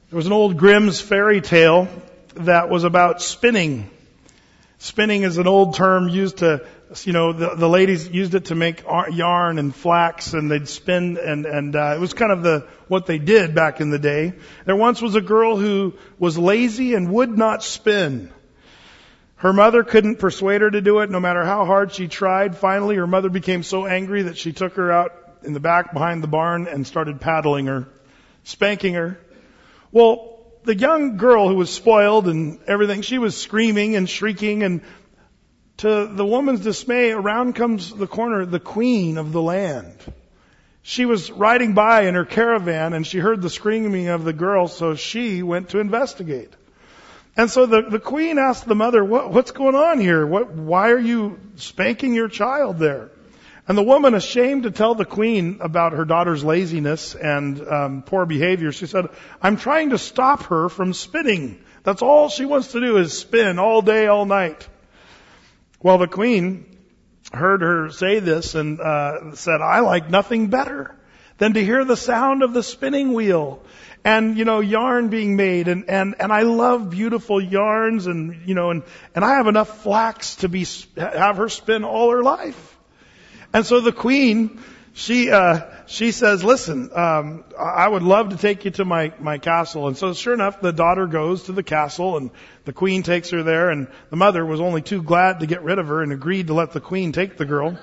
There was an old Grimm's fairy tale that was about spinning. Spinning is an old term used to, the ladies used it to make yarn and flax, and they'd spin, and it was kind of what they did back in the day. There once was a girl who was lazy and would not spin. Her mother couldn't persuade her to do it, no matter how hard she tried. Finally, her mother became so angry that she took her out in the back behind the barn and started paddling her, spanking her. Well, the young girl who was spoiled and everything, she was screaming and shrieking, and to the woman's dismay, around comes the corner the queen of the land. She was riding by in her caravan, and she heard the screaming of the girl, so she went to investigate. And so the queen asked the mother, what's going on here? Why are you spanking your child there? And the woman, ashamed to tell the queen about her daughter's laziness and poor behavior, she said, I'm trying to stop her from spinning. That's all she wants to do is spin all day, all night. Well, the queen heard her say this and said, I like nothing better than to hear the sound of the spinning wheel and, yarn being made. And I love beautiful yarns and I have enough flax to have her spin all her life. And so the queen, she says, listen, I would love to take you to my castle. And so sure enough, the daughter goes to the castle, and the queen takes her there, and the mother was only too glad to get rid of her and agreed to let the queen take the girl.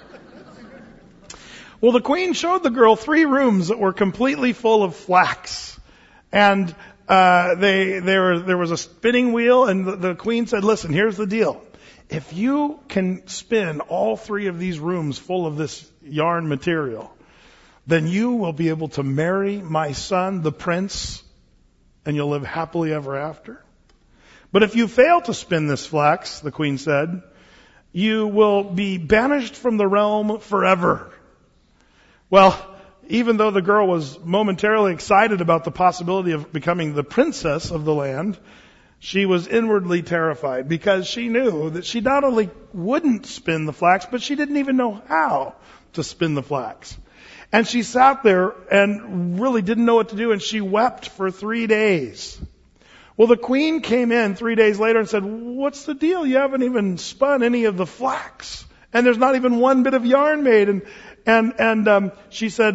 Well, the queen showed the girl 3 rooms that were completely full of flax. And there was a spinning wheel, and the queen said, listen, here's the deal. If you can spin all 3 of these rooms full of this yarn material, then you will be able to marry my son, the prince, and you'll live happily ever after. But if you fail to spin this flax, the queen said, you will be banished from the realm forever. Well, even though the girl was momentarily excited about the possibility of becoming the princess of the land, she was inwardly terrified because she knew that she not only wouldn't spin the flax, but she didn't even know how to spin the flax. And she sat there and really didn't know what to do, and she wept for 3 days. Well, the queen came in 3 days later and said, what's the deal? You haven't even spun any of the flax, and there's not even one bit of yarn made. And she said,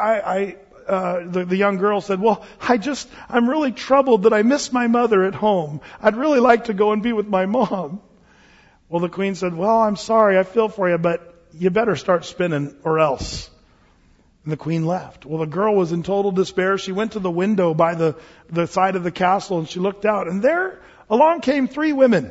the young girl said, well, I'm really troubled that I miss my mother at home. I'd really like to go and be with my mom. Well, the queen said, well, I'm sorry, I feel for you, but you better start spinning or else. And the queen left. Well, the girl was in total despair. She went to the window by the side of the castle, and she looked out, and there along came 3 women.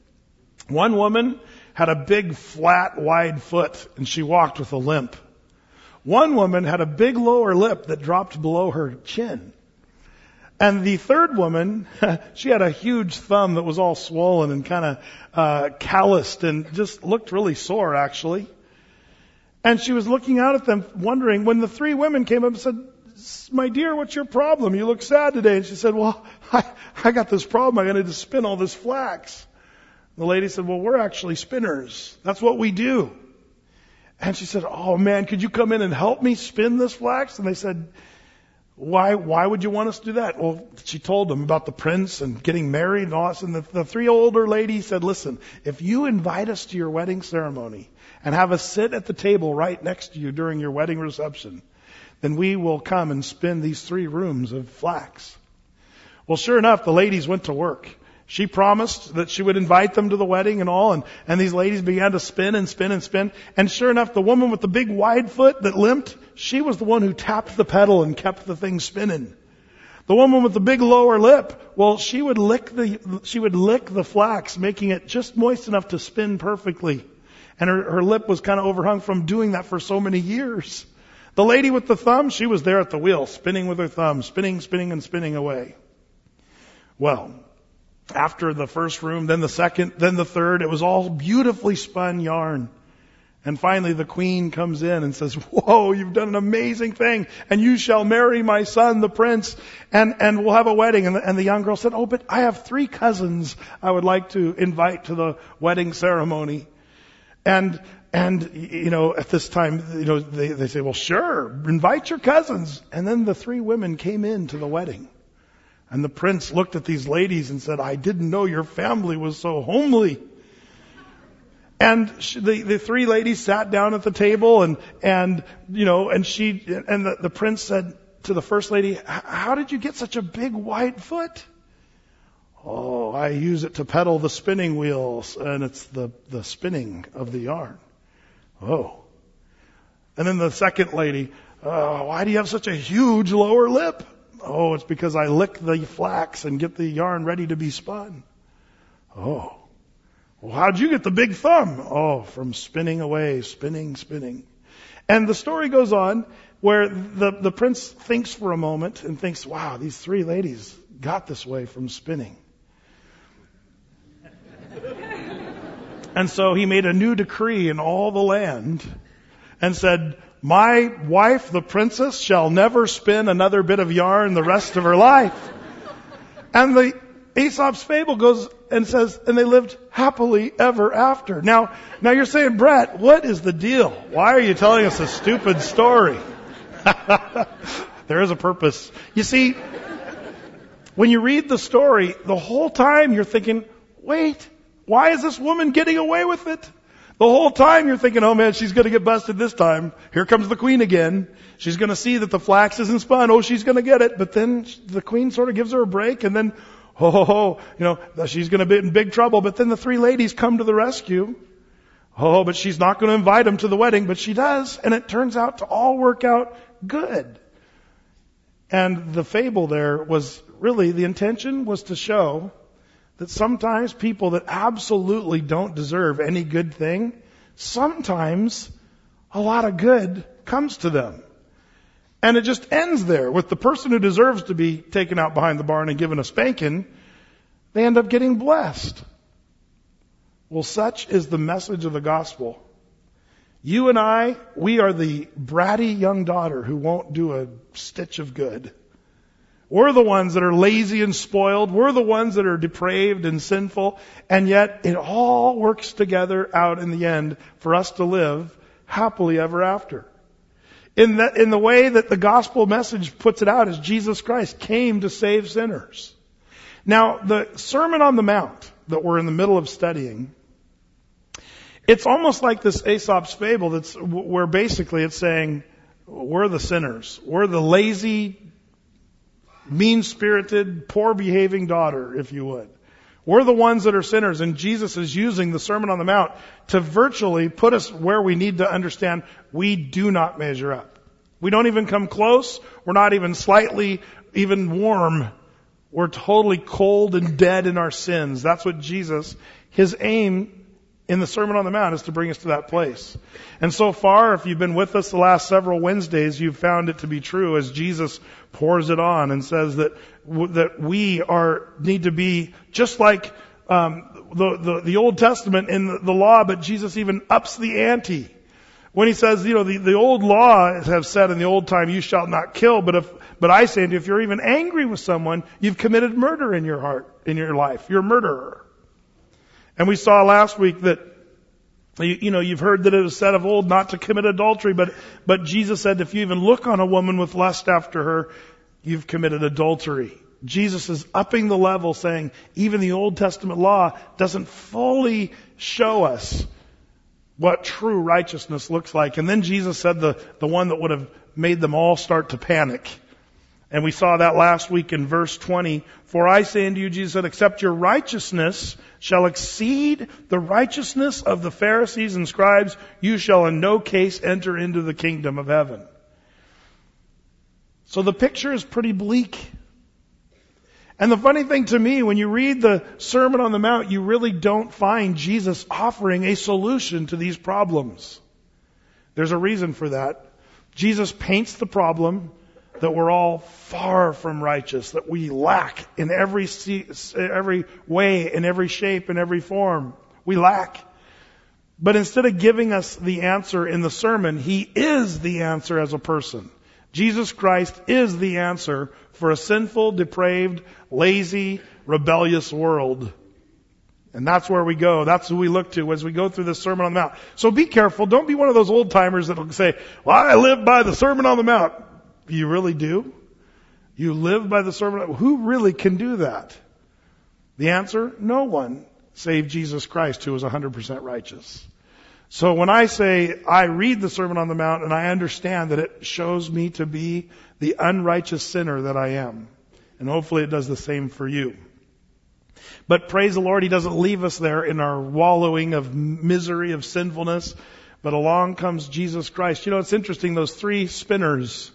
One woman had a big, flat, wide foot, and she walked with a limp. One woman had a big lower lip that dropped below her chin. And the third woman, she had a huge thumb that was all swollen and kind of calloused and just looked really sore, actually. And she was looking out at them, wondering, when the 3 women came up and said, my dear, what's your problem? You look sad today. And she said, well, I got this problem. I got to spin all this flax. The lady said, well, we're actually spinners. That's what we do. And she said, oh man, could you come in and help me spin this flax? And they said, why would you want us to do that? Well, she told them about the prince and getting married and all this. And the 3 older ladies said, listen, if you invite us to your wedding ceremony and have us sit at the table right next to you during your wedding reception, then we will come and spin these 3 rooms of flax. Well, sure enough, the ladies went to work. She promised that she would invite them to the wedding and all, and these ladies began to spin and spin and spin. And sure enough, the woman with the big wide foot that limped, she was the one who tapped the pedal and kept the thing spinning. The woman with the big lower lip, well, she would lick the flax, making it just moist enough to spin perfectly. And her lip was kind of overhung from doing that for so many years. The lady with the thumb, she was there at the wheel, spinning with her thumb, spinning, and spinning away. Well, after the first room, then the second, then the third, it was all beautifully spun yarn. And finally the queen comes in and says, whoa, you've done an amazing thing, and you shall marry my son, the prince, and we'll have a wedding. And the young girl said, oh, but I have 3 cousins I would like to invite to the wedding ceremony. And at this time, they say, well, sure, invite your cousins. And then the 3 women came in to the wedding. And the prince looked at these ladies and said, I didn't know your family was so homely. And the three ladies sat down at the table and the prince said to the first lady, how did you get such a big white foot? Oh, I use it to pedal the spinning wheels, and it's the spinning of the yarn. Oh. And then the second lady, why do you have such a huge lower lip? Oh, it's because I lick the flax and get the yarn ready to be spun. Oh. Well, how'd you get the big thumb? Oh, from spinning away, spinning. And the story goes on where the prince thinks for a moment and thinks, wow, these three ladies got this way from spinning. And so he made a new decree in all the land and said, my wife, the princess, shall never spin another bit of yarn the rest of her life. And the Aesop's fable goes and says, and they lived happily ever after. Now you're saying, Brett, what is the deal? Why are you telling us a stupid story? There is a purpose. You see, when you read the story, the whole time you're thinking, wait, why is this woman getting away with it? The whole time you're thinking, oh man, she's going to get busted this time. Here comes the queen again. She's going to see that the flax isn't spun. Oh, she's going to get it. But then the queen sort of gives her a break, and then, she's going to be in big trouble. But then the three ladies come to the rescue. Oh, but she's not going to invite them to the wedding, but she does. And it turns out to all work out good. And the fable there was really, the intention was to show that sometimes people that absolutely don't deserve any good thing, sometimes a lot of good comes to them. And it just ends there with the person who deserves to be taken out behind the barn and given a spanking, they end up getting blessed. Well, such is the message of the gospel. You and I, we are the bratty young daughter who won't do a stitch of good. We're the ones that are lazy and spoiled. We're the ones that are depraved and sinful. And yet it all works together out in the end for us to live happily ever after. In the way that the gospel message puts it out is Jesus Christ came to save sinners. Now, the Sermon on the Mount that we're in the middle of studying, it's almost like this Aesop's fable where basically it's saying, we're the sinners. We're the lazy, mean-spirited, poor-behaving daughter, if you would. We're the ones that are sinners, and Jesus is using the Sermon on the Mount to virtually put us where we need to understand we do not measure up. We don't even come close. We're not even slightly even warm. We're totally cold and dead in our sins. That's what Jesus, his aim in the Sermon on the Mount is to bring us to that place. And so far, if you've been with us the last several Wednesdays, you've found it to be true as Jesus pours it on and says that we need to be just like the Old Testament in the law, but Jesus even ups the ante. When he says, the old law have said in the old time, you shall not kill, but I say to you, if you're even angry with someone, you've committed murder in your heart, in your life. You're a murderer. And we saw last week that, you've heard that it was said of old not to commit adultery, but Jesus said if you even look on a woman with lust after her, you've committed adultery. Jesus is upping the level, saying even the Old Testament law doesn't fully show us what true righteousness looks like. And then Jesus said the one that would have made them all start to panic. And we saw that last week in verse 20. For I say unto you, Jesus said, except your righteousness shall exceed the righteousness of the Pharisees and scribes, you shall in no case enter into the kingdom of heaven. So the picture is pretty bleak. And the funny thing to me, when you read the Sermon on the Mount, you really don't find Jesus offering a solution to these problems. There's a reason for that. Jesus paints the problem that we're all far from righteous, that we lack in every way, in every shape, in every form. We lack. But instead of giving us the answer in the sermon, He is the answer as a person. Jesus Christ is the answer for a sinful, depraved, lazy, rebellious world. And that's where we go. That's who we look to as we go through this Sermon on the Mount. So be careful. Don't be one of those old timers that will say, well, I live by the Sermon on the Mount. You really do? You live by the sermon. Who really can do that? The answer, no one save Jesus Christ, who was 100% righteous. So when I say I read the Sermon on the Mount and I understand that it shows me to be the unrighteous sinner that I am. And hopefully it does the same for you. But praise the Lord, He doesn't leave us there in our wallowing of misery, of sinfulness. But along comes Jesus Christ. You know, it's interesting, those 3 spinners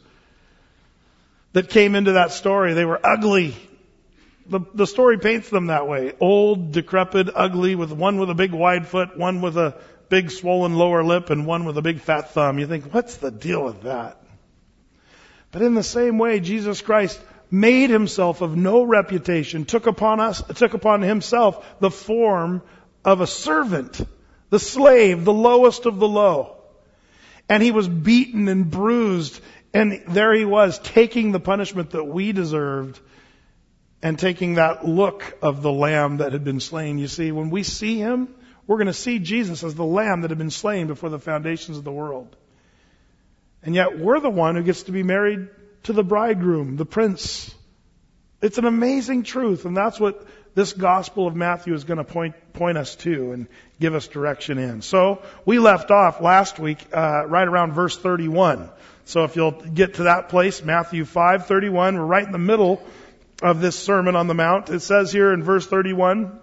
that came into that story, they were ugly. The story paints them that way. Old, decrepit, ugly, with one with a big wide foot, one with a big swollen lower lip, and one with a big fat thumb. You think, what's the deal with that? But in the same way, Jesus Christ made Himself of no reputation, took upon Himself the form of a servant, the slave, the lowest of the low. And He was beaten and bruised, and there He was, taking the punishment that we deserved, and taking that look of the Lamb that had been slain. You see, when we see Him, we're going to see Jesus as the Lamb that had been slain before the foundations of the world. And yet we're the one who gets to be married to the bridegroom, the prince. It's an amazing truth, and that's what this Gospel of Matthew is going to point us to and give us direction in. So we left off last week right around verse 31. So if you'll get to that place, Matthew 5:31, we're right in the middle of this Sermon on the Mount. It says here in verse 31,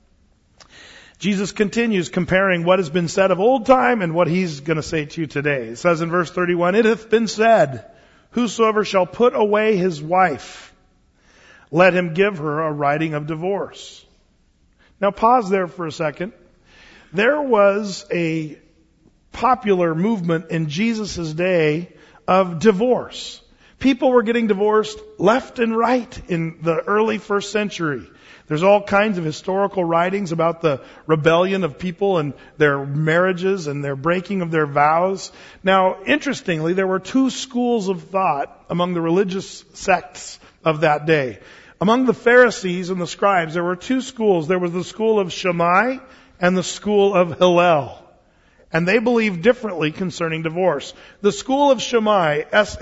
Jesus continues comparing what has been said of old time and what He's going to say to you today. It says in verse 31, "It hath been said, whosoever shall put away his wife, let him give her a writing of divorce." Now pause there for a second. There was a popular movement in Jesus' day of divorce. People were getting divorced left and right in the early 1st century. There's all kinds of historical writings about the rebellion of people and their marriages and their breaking of their vows. Now, interestingly, there were 2 schools of thought among the religious sects of that day. Among the Pharisees and the scribes, there were 2 schools. There was the school of Shammai and the school of Hillel. And they believed differently concerning divorce. The school of Shammai,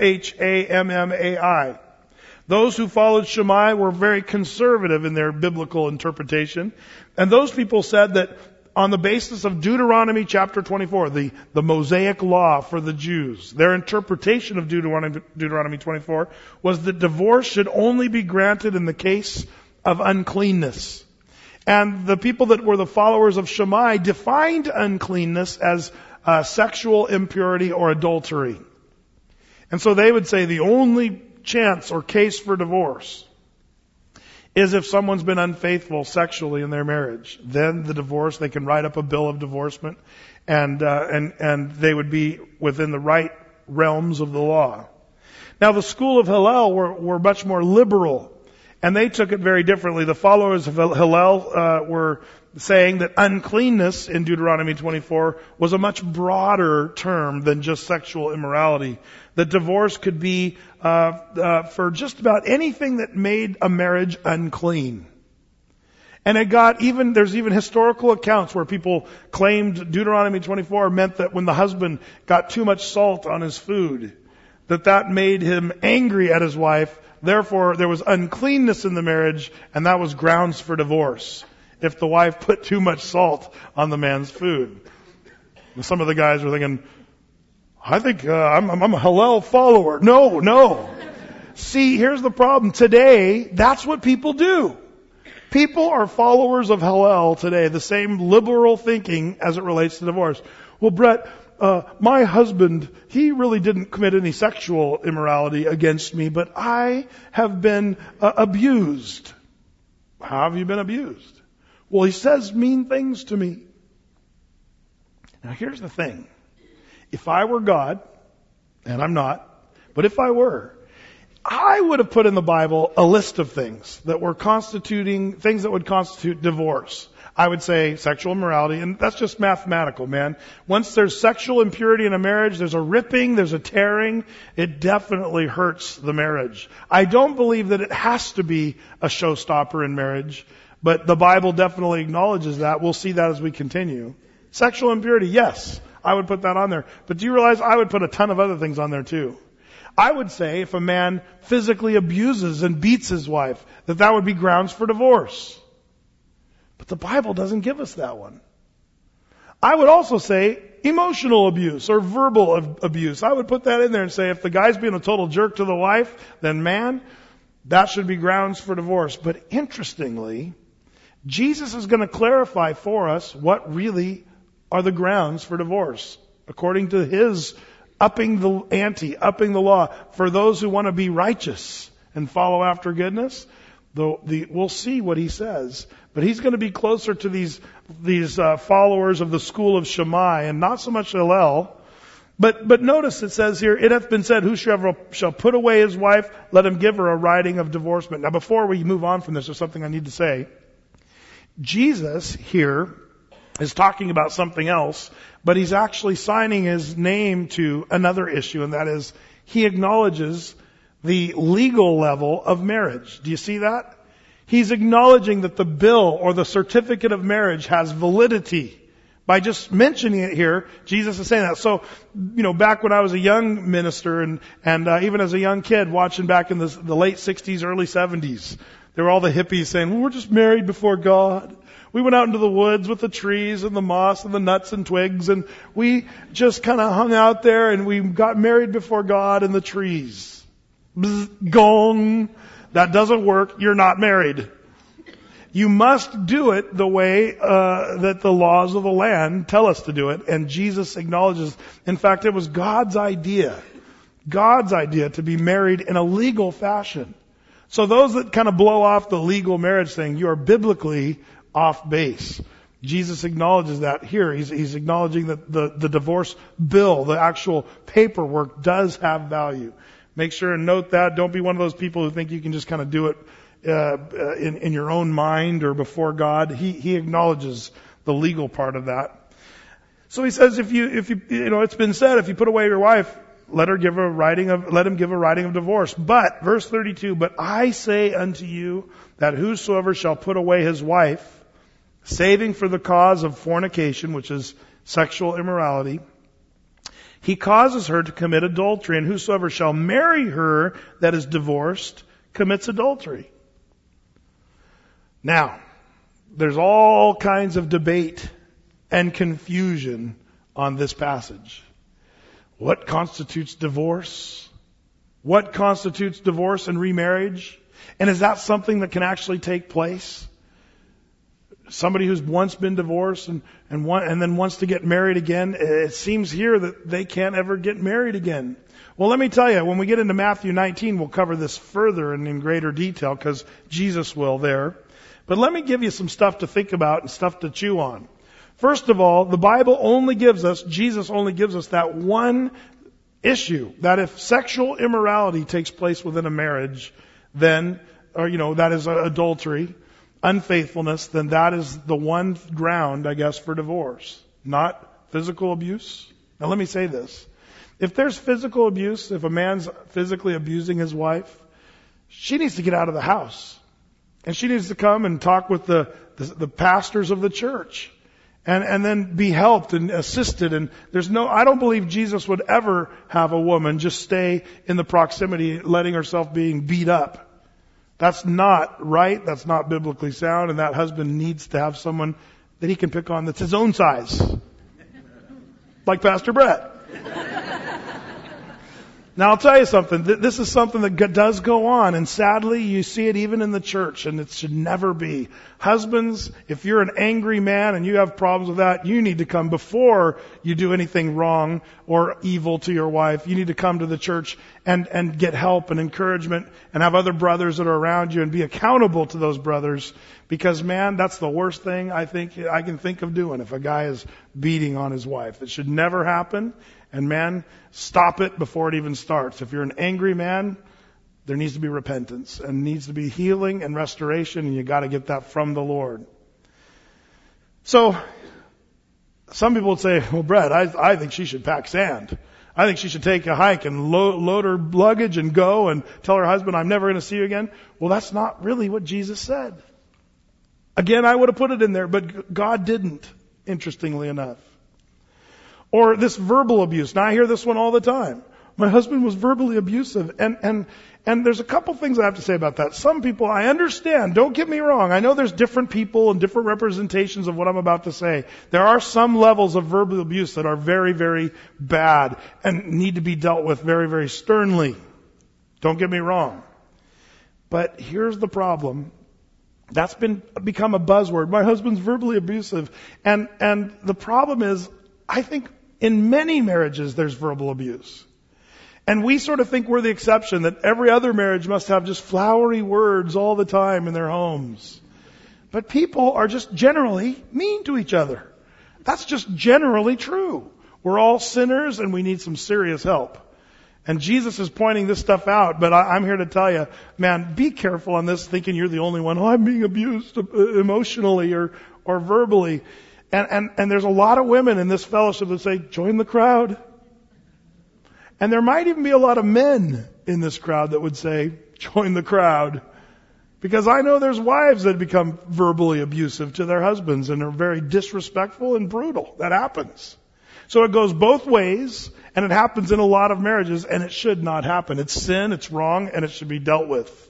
Shammai, those who followed Shammai were very conservative in their biblical interpretation. And those people said that on the basis of Deuteronomy chapter 24, the Mosaic law for the Jews, their interpretation of Deuteronomy 24 was that divorce should only be granted in the case of uncleanness. And the people that were the followers of Shammai defined uncleanness as sexual impurity or adultery. And so they would say the only chance or case for divorce is if someone's been unfaithful sexually in their marriage. Then the divorce, they can write up a bill of divorcement, and they would be within the right realms of the law. Now the school of Hillel were much more liberal. And they took it very differently. The followers of Hillel were saying that uncleanness in Deuteronomy 24 was a much broader term than just sexual immorality. That divorce could be for just about anything that made a marriage unclean. And there's even historical accounts where people claimed Deuteronomy 24 meant that when the husband got too much salt on his food, that made him angry at his wife. Therefore, there was uncleanness in the marriage, and that was grounds for divorce if the wife put too much salt on the man's food. And some of the guys were thinking, I think I'm a Hillel follower. No. See, here's the problem. Today, that's what people do. People are followers of Hillel today, the same liberal thinking as it relates to divorce. Well, Brett, my husband, he really didn't commit any sexual immorality against me, but I have been abused. How have you been abused? Well, he says mean things to me. Now, here's the thing. If I were God, and I'm not, but if I were, I would have put in the Bible a list of things that would constitute divorce. I would say sexual immorality, and that's just mathematical, man. Once there's sexual impurity in a marriage, there's a ripping, there's a tearing. It definitely hurts the marriage. I don't believe that it has to be a showstopper in marriage, but the Bible definitely acknowledges that. We'll see that as we continue. Sexual impurity, yes, I would put that on there. But do you realize I would put a ton of other things on there too? I would say if a man physically abuses and beats his wife, that would be grounds for divorce. But the Bible doesn't give us that one. I would also say emotional abuse or verbal abuse. I would put that in there and say if the guy's being a total jerk to the wife, then man, that should be grounds for divorce. But interestingly, Jesus is going to clarify for us what really are the grounds for divorce, according to his upping the ante, upping the law for those who want to be righteous and follow after goodness. We'll see what he says, but he's going to be closer to these followers of the school of Shammai and not so much Hillel. But notice it says here, it hath been said, whosoever shall put away his wife, let him give her a writing of divorcement. Now before we move on from this, there's something I need to say. Jesus here is talking about something else, but he's actually signing his name to another issue, and that is he acknowledges the legal level of marriage. Do you see that? He's acknowledging that the bill or the certificate of marriage has validity. By just mentioning it here, Jesus is saying that. So, back when I was a young minister and even as a young kid watching back in the late 60s, early 70s, there were all the hippies saying, well, we're just married before God. We went out into the woods with the trees and the moss and the nuts and twigs, and we just kind of hung out there and we got married before God in the trees. Bzz, gong. That doesn't work. You're not married. You must do it the way that the laws of the land tell us to do it. And Jesus acknowledges, in fact, it was God's idea to be married in a legal fashion. So those that kind of blow off the legal marriage thing, you are biblically off base. Jesus acknowledges that here. He's acknowledging that the divorce bill, the actual paperwork, does have value. Make sure and note that. Don't be one of those people who think you can just kind of do it in your own mind or before God. He acknowledges the legal part of that. So he says, if you it's been said, if you put away your wife, let him give a writing of divorce. But, verse 32, but I say unto you that whosoever shall put away his wife, saving for the cause of fornication, which is sexual immorality, he causes her to commit adultery, and whosoever shall marry her that is divorced commits adultery. Now, there's all kinds of debate and confusion on this passage. What constitutes divorce? What constitutes divorce and remarriage? And is that something that can actually take place? Somebody who's once been divorced and then wants to get married again, it seems here that they can't ever get married again. Well, let me tell you, when we get into Matthew 19, we'll cover this further and in greater detail because Jesus will there. But let me give you some stuff to think about and stuff to chew on. First of all, the Bible only gives us, Jesus only gives us that one issue, that if sexual immorality takes place within a marriage, then, that is adultery, unfaithfulness, then that is the one ground, I guess, for divorce, not physical abuse. Now let me say this. If there's physical abuse, if a man's physically abusing his wife, she needs to get out of the house. And she needs to come and talk with the pastors of the church. And then be helped and assisted. And I don't believe Jesus would ever have a woman just stay in the proximity, letting herself being beat up. That's not right. That's not biblically sound. And that husband needs to have someone that he can pick on that's his own size. Like Pastor Brett. Now I'll tell you something. This is something that does go on, and sadly you see it even in the church, and it should never be. Husbands, if you're an angry man and you have problems with that, you need to come before you do anything wrong or evil to your wife. You need to come to the church and get help and encouragement and have other brothers that are around you and be accountable to those brothers, because man, that's the worst thing I can think of doing if a guy is beating on his wife. It should never happen. And man, stop it before it even starts. If you're an angry man, there needs to be repentance and needs to be healing and restoration, and you got to get that from the Lord. So, some people would say, well, Brett, I think she should pack sand. I think she should take a hike and load her luggage and go and tell her husband, I'm never going to see you again. Well, that's not really what Jesus said. Again, I would have put it in there, but God didn't, interestingly enough. Or this verbal abuse. Now I hear this one all the time. my husband was verbally abusive. And there's a couple things I have to say about that. Some people, I understand, don't get me wrong. I know there's different people and different representations of what I'm about to say. There are some levels of verbal abuse that are very, very bad and need to be dealt with very, very sternly. Don't get me wrong. But here's the problem. That's become a buzzword. My husband's verbally abusive. And the problem is, I think in many marriages there's verbal abuse. And we sort of think we're the exception, that every other marriage must have just flowery words all the time in their homes. But people are just generally mean to each other. That's just generally true. We're all sinners and we need some serious help. And Jesus is pointing this stuff out, but I'm here to tell you, man, be careful on this thinking you're the only one. Oh, I'm being abused emotionally or verbally. And there's a lot of women in this fellowship that say, join the crowd. And there might even be a lot of men in this crowd that would say, join the crowd. Because I know there's wives that become verbally abusive to their husbands and are very disrespectful and brutal. That happens. So it goes both ways, and it happens in a lot of marriages, and it should not happen. It's sin, it's wrong, and it should be dealt with.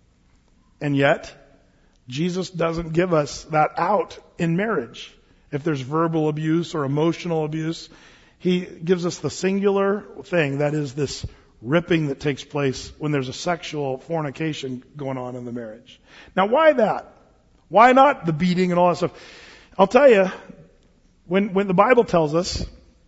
And yet, Jesus doesn't give us that out in marriage. If there's verbal abuse or emotional abuse, He gives us the singular thing, that is this ripping that takes place when there's a sexual fornication going on in the marriage. Now, why that? Why not the beating and all that stuff? I'll tell you, when the Bible tells us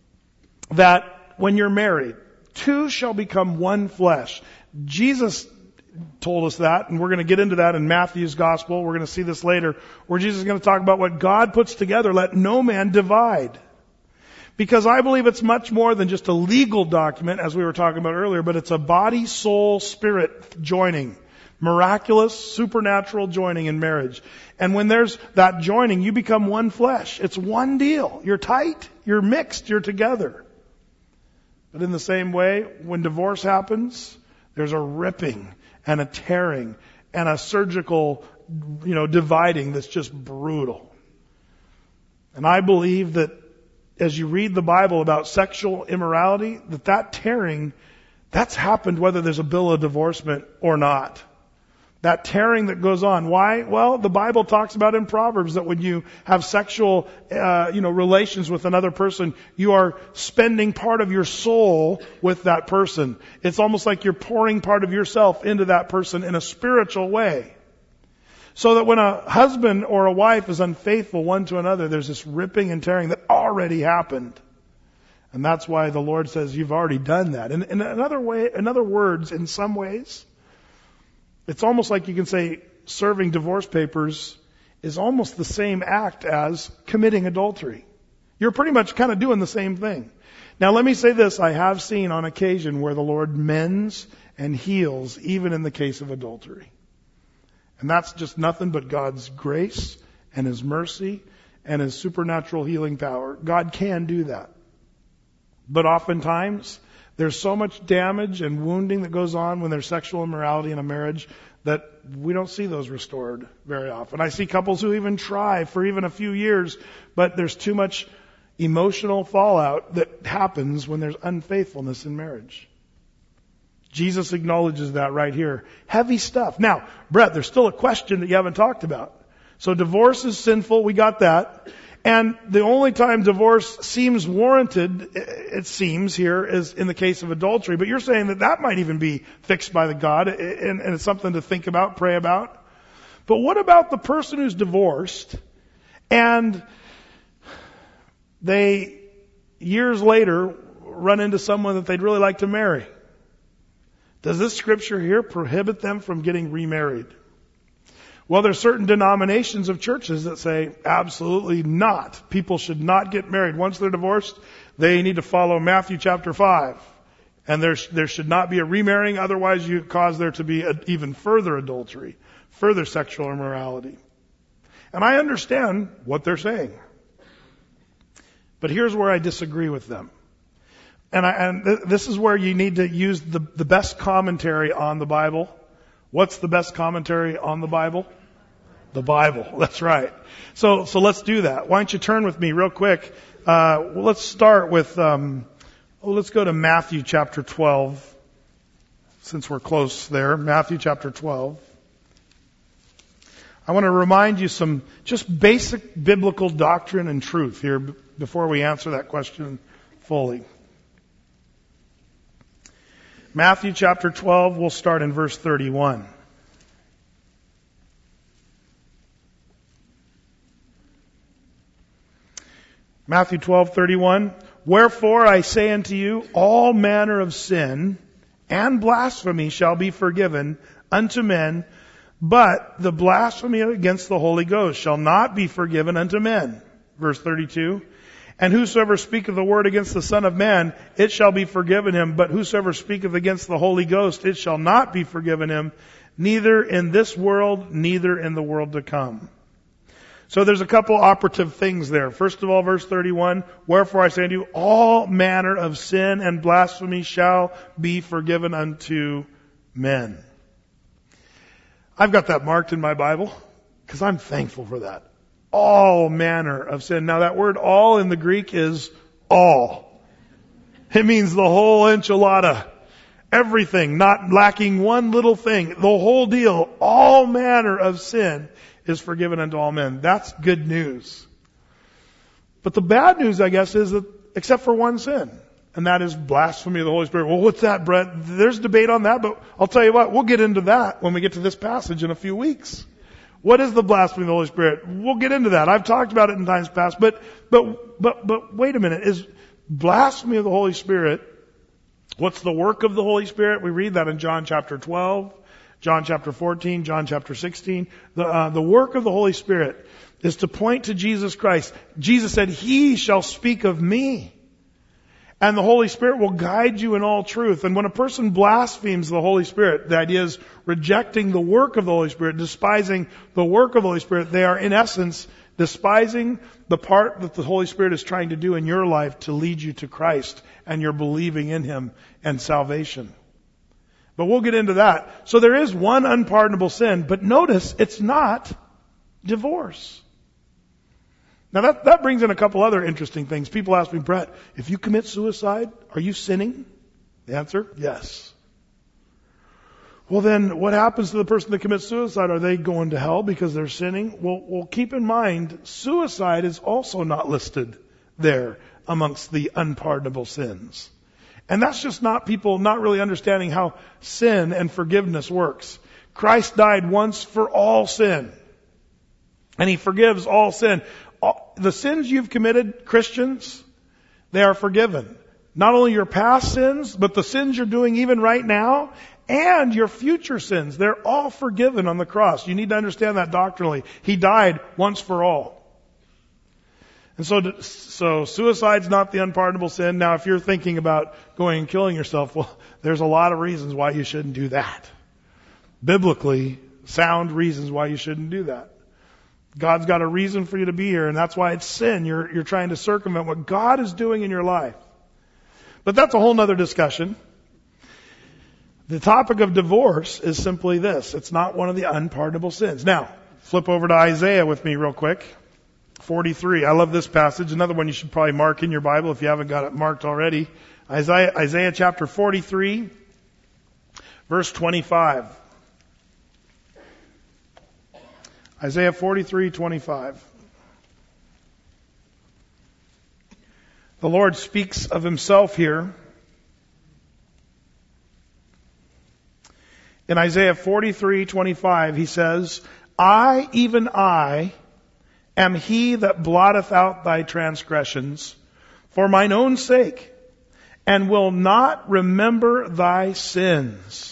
that when you're married, two shall become one flesh. Jesus told us that, and we're going to get into that in Matthew's gospel. We're going to see this later, where Jesus is going to talk about what God puts together, let no man divide. Because I believe it's much more than just a legal document, as we were talking about earlier, but it's a body, soul, spirit joining. Miraculous, supernatural joining in marriage. And when there's that joining, you become one flesh. It's one deal. You're tight, you're mixed, you're together. But in the same way, when divorce happens, there's a ripping and a tearing and a surgical, dividing that's just brutal. And I believe that as you read the Bible about sexual immorality, that tearing, that's happened whether there's a bill of divorcement or not. That tearing that goes on. Why? Well, the Bible talks about in Proverbs that when you have sexual, relations with another person, you are spending part of your soul with that person. It's almost like you're pouring part of yourself into that person in a spiritual way. So that when a husband or a wife is unfaithful one to another, there's this ripping and tearing that already happened. And that's why the Lord says, you've already done that. And in other words, in some ways, it's almost like you can say serving divorce papers is almost the same act as committing adultery. You're pretty much kind of doing the same thing. Now let me say this, I have seen on occasion where the Lord mends and heals even in the case of adultery. And that's just nothing but God's grace and His mercy and His supernatural healing power. God can do that. But oftentimes, there's so much damage and wounding that goes on when there's sexual immorality in a marriage that we don't see those restored very often. I see couples who even try for even a few years, but there's too much emotional fallout that happens when there's unfaithfulness in marriage. Jesus acknowledges that right here. Heavy stuff. Now, Brett, there's still a question that you haven't talked about. So divorce is sinful. We got that. And the only time divorce seems warranted, it seems here, is in the case of adultery. But you're saying that might even be fixed by the God, and it's something to think about, pray about. But what about the person who's divorced and they, years later, run into someone that they'd really like to marry? Does this scripture here prohibit them from getting remarried? Well, there's certain denominations of churches that say absolutely not. People should not get married. Once they're divorced, they need to follow Matthew chapter 5. And there should not be a remarrying, otherwise you cause there to be even further adultery, further sexual immorality. And I understand what they're saying. But here's where I disagree with them. And this is where you need to use the best commentary on the Bible. What's the best commentary on the Bible? The Bible. That's right. So let's do that. Why don't you turn with me real quick? Let's start with Oh, let's go to Matthew chapter 12, since we're close there. Matthew chapter 12. I want to remind you some just basic biblical doctrine and truth here before we answer that question fully. Matthew chapter 12, we'll start in verse 31. Matthew 12:31. Wherefore I say unto you, all manner of sin and blasphemy shall be forgiven unto men, but the blasphemy against the Holy Ghost shall not be forgiven unto men. Verse 32. And whosoever speaketh the word against the Son of Man, it shall be forgiven him, but whosoever speaketh against the Holy Ghost, it shall not be forgiven him, neither in this world, neither in the world to come. So there's a couple operative things there. First of all, verse 31, wherefore I say unto you, all manner of sin and blasphemy shall be forgiven unto men. I've got that marked in my Bible because I'm thankful for that. All manner of sin. Now that word all in the Greek is all. It means the whole enchilada. Everything, not lacking one little thing. The whole deal. All manner of sin is forgiven unto all men. That's good news. But the bad news, I guess, is that except for one sin, and that is blasphemy of the Holy Spirit. Well, what's that, Brett? There's debate on that, but I'll tell you what, we'll get into that when we get to this passage in a few weeks. What is the blasphemy of the Holy Spirit? We'll get into that. I've talked about it in times past, but wait a minute. Is blasphemy of the Holy Spirit, what's the work of the Holy Spirit? We read that in John chapter 12. John chapter 14, John chapter 16. The work of the Holy Spirit is to point to Jesus Christ. Jesus said, He shall speak of me. And the Holy Spirit will guide you in all truth. And when a person blasphemes the Holy Spirit, the idea is rejecting the work of the Holy Spirit, despising the work of the Holy Spirit. They are, in essence, despising the part that the Holy Spirit is trying to do in your life to lead you to Christ and your believing in Him and salvation. But we'll get into that. So there is one unpardonable sin, but notice it's not divorce. Now that brings in a couple other interesting things. People ask me, Brett, if you commit suicide, are you sinning? The answer, yes. Well then, what happens to the person that commits suicide? Are they going to hell because they're sinning? Well, keep in mind, suicide is also not listed there amongst the unpardonable sins. And that's just not people not really understanding how sin and forgiveness works. Christ died once for all sin. And He forgives all sin. The sins you've committed, Christians, they are forgiven. Not only your past sins, but the sins you're doing even right now, and your future sins. They're all forgiven on the cross. You need to understand that doctrinally. He died once for all. And so suicide's not the unpardonable sin. Now, if you're thinking about going and killing yourself, well, there's a lot of reasons why you shouldn't do that. Biblically, sound reasons why you shouldn't do that. God's got a reason for you to be here, and that's why it's sin. You're trying to circumvent what God is doing in your life. But that's a whole nother discussion. The topic of divorce is simply this. It's not one of the unpardonable sins. Now, flip over to Isaiah with me real quick. 43. I love this passage. Another one you should probably mark in your Bible if you haven't got it marked already. Isaiah chapter 43, verse 25. Isaiah 43:25. The Lord speaks of Himself here. In Isaiah 43:25, He says, I, even I, am He that blotteth out thy transgressions for mine own sake, and will not remember thy sins.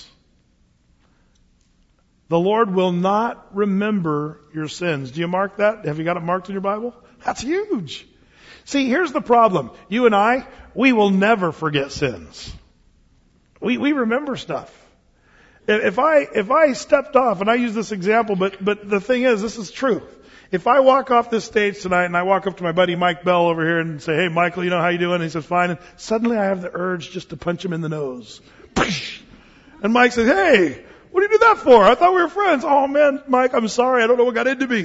The Lord will not remember your sins. Do you mark that? Have you got it marked in your Bible? That's huge. See, here's the problem. You and I, we will never forget sins. We remember stuff. If I stepped off, and I use this example, but the thing is, this is true. If I walk off this stage tonight and I walk up to my buddy Mike Bell over here and say, hey Michael, you know how you doing? And he says, fine. And suddenly I have the urge just to punch him in the nose. And Mike says, hey, what do you do that for? I thought we were friends. Oh man, Mike, I'm sorry. I don't know what got into me.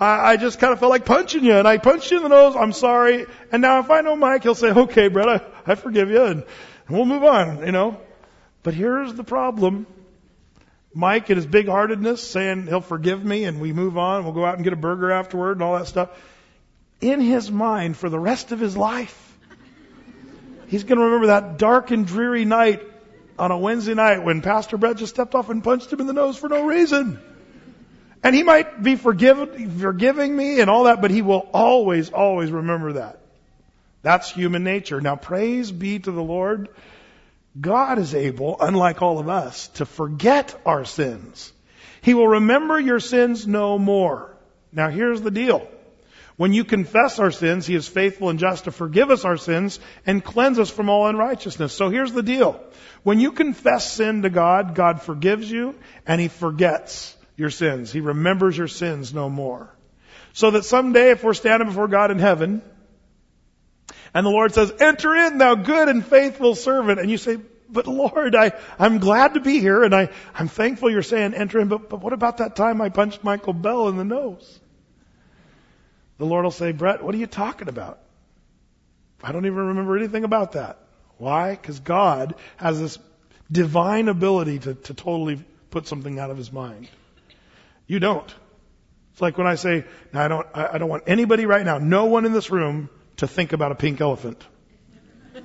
I just kind of felt like punching you, and I punched you in the nose. I'm sorry. And now if I know Mike, he'll say, okay, Brett, I forgive you, and we'll move on, But here's the problem. Mike, in his big-heartedness, saying he'll forgive me, and we move on. We'll go out and get a burger afterward and all that stuff. In his mind, for the rest of his life, he's going to remember that dark and dreary night on a Wednesday night when Pastor Brett just stepped off and punched him in the nose for no reason. And he might be forgiving me and all that, but he will always, always remember that. That's human nature. Now, praise be to the Lord. God is able, unlike all of us, to forget our sins. He will remember your sins no more. Now, here's the deal. When you confess our sins, He is faithful and just to forgive us our sins and cleanse us from all unrighteousness. So here's the deal. When you confess sin to God, God forgives you and He forgets your sins. He remembers your sins no more. So that someday if we're standing before God in heaven and the Lord says, enter in, thou good and faithful servant. And you say, but Lord, I'm glad to be here and I'm thankful you're saying enter in. But what about that time I punched Michael Bell in the nose? The Lord will say, Brett, what are you talking about? I don't even remember anything about that. Why? Because God has this divine ability to totally put something out of His mind. You don't. It's like when I say, I don't want anybody right now, no one in this room, to think about a pink elephant. It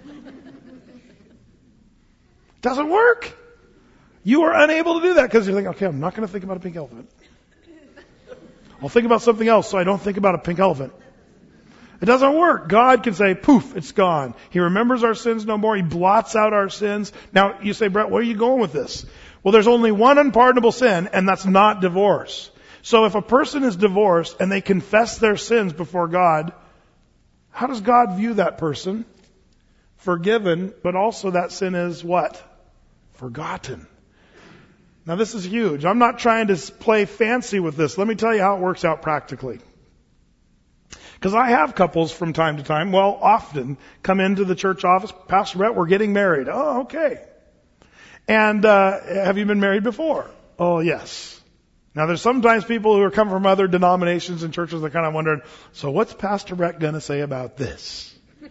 doesn't work. You are unable to do that because you're thinking, okay, I'm not going to think about a pink elephant. I'll think about something else so I don't think about a pink elephant. It doesn't work. God can say, poof, it's gone. He remembers our sins no more. He blots out our sins. Now, you say, Brett, where are you going with this? Well, there's only one unpardonable sin, and that's not divorce. So if a person is divorced and they confess their sins before God, how does God view that person? Forgiven, but also that sin is what? Forgotten. Now this is huge. I'm not trying to play fancy with this. Let me tell you how it works out practically. Because I have couples from time to time, often come into the church office, Pastor Brett, we're getting married. Oh, okay. And have you been married before? Oh, yes. Now there's sometimes people who come from other denominations and churches that kind of wondering, so what's Pastor Brett going to say about this?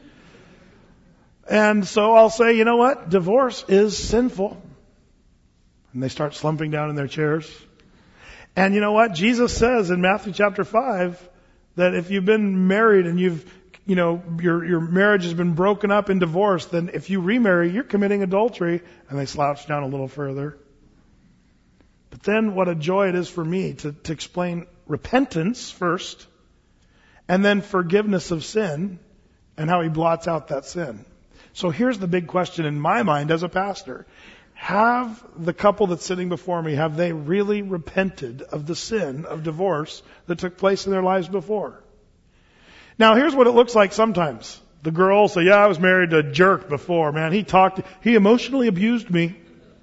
And so I'll say, you know what? Divorce is sinful. And they start slumping down in their chairs. And you know what? Jesus says in Matthew chapter 5 that if you've been married and your marriage has been broken up in divorce, then if you remarry, you're committing adultery. And they slouch down a little further. But then what a joy it is for me to explain repentance first and then forgiveness of sin and how He blots out that sin. So here's the big question in my mind as a pastor. Have the couple that's sitting before me, have they really repented of the sin of divorce that took place in their lives before? Now here's what it looks like sometimes. The girl will say, yeah, I was married to a jerk before, man. He emotionally abused me.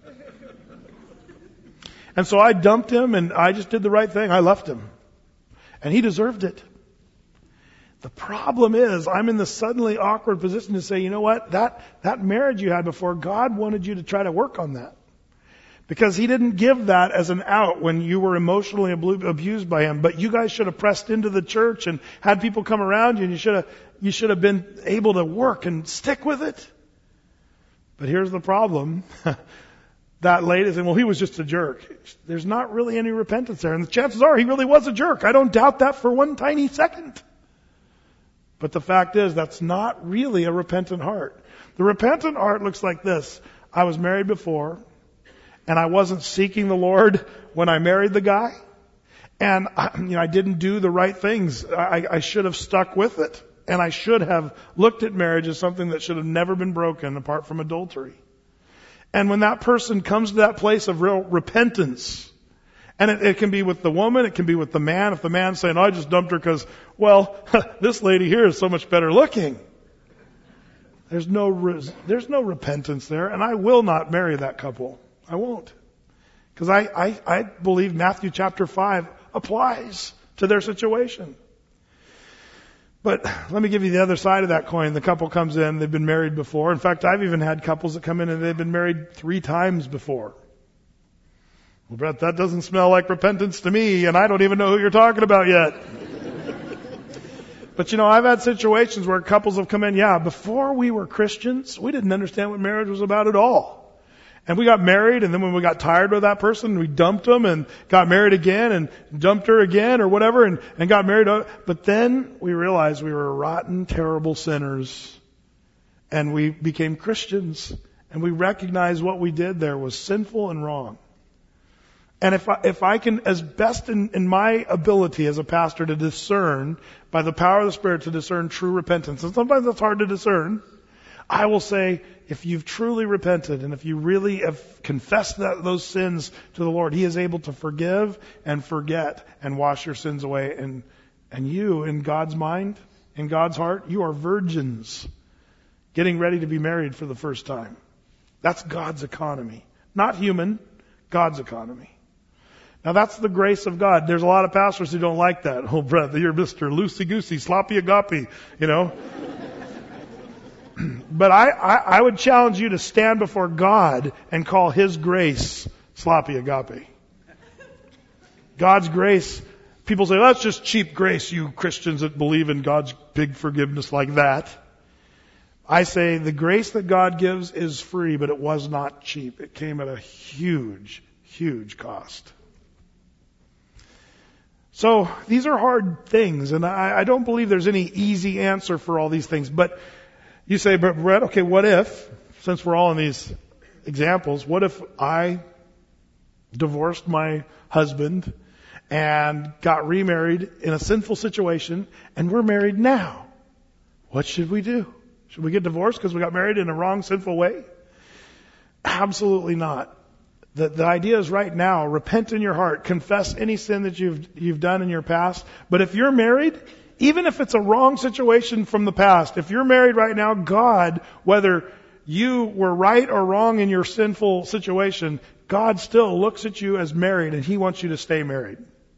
And so I dumped him and I just did the right thing. I left him. And he deserved it. The problem is I'm in the suddenly awkward position to say, you know what? That marriage you had before, God wanted you to try to work on that. Because He didn't give that as an out when you were emotionally abused by Him. But you guys should have pressed into the church and had people come around you and you should have been able to work and stick with it. But here's the problem. That lady said, well, he was just a jerk. There's not really any repentance there. And the chances are he really was a jerk. I don't doubt that for one tiny second. But the fact is, that's not really a repentant heart. The repentant heart looks like this. I was married before, and I wasn't seeking the Lord when I married the guy. And I didn't do the right things. I should have stuck with it. And I should have looked at marriage as something that should have never been broken apart from adultery. And when that person comes to that place of real repentance, and it can be with the woman, it can be with the man. If the man's saying, I just dumped her because, this lady here is so much better looking. There's no repentance there, and I will not marry that couple. I won't. Because I believe Matthew chapter 5 applies to their situation. But let me give you the other side of that coin. The couple comes in, they've been married before. In fact, I've even had couples that come in and they've been married 3 times before. Well, Brett, that doesn't smell like repentance to me, and I don't even know who you're talking about yet. But I've had situations where couples have come in, before we were Christians, we didn't understand what marriage was about at all. And we got married, and then when we got tired of that person, we dumped them and got married again and dumped her again or whatever and got married. But then we realized we were rotten, terrible sinners. And we became Christians. And we recognized what we did there was sinful and wrong. And if I can, as best in my ability as a pastor to discern, by the power of the Spirit, to discern true repentance, and sometimes that's hard to discern, I will say, if you've truly repented and if you really have confessed those sins to the Lord, He is able to forgive and forget and wash your sins away. And you, in God's mind, in God's heart, you are virgins getting ready to be married for the first time. That's God's economy. Not human, God's economy. Now that's the grace of God. There's a lot of pastors who don't like that. Oh, brother, you're Mr. Loosey-goosey, sloppy agape, But I would challenge you to stand before God and call His grace sloppy agape. God's grace, people say, that's just cheap grace, you Christians that believe in God's big forgiveness like that. I say the grace that God gives is free, but it was not cheap. It came at a huge, huge cost. So these are hard things, and I don't believe there's any easy answer for all these things. But you say, but Brett, okay, what if, since we're all in these examples, what if I divorced my husband and got remarried in a sinful situation, and we're married now? What should we do? Should we get divorced because we got married in a wrong, sinful way? Absolutely not. The idea is right now, repent in your heart, confess any sin that you've done in your past. But if you're married, even if it's a wrong situation from the past, if you're married right now, God, whether you were right or wrong in your sinful situation, God still looks at you as married, and He wants you to stay married.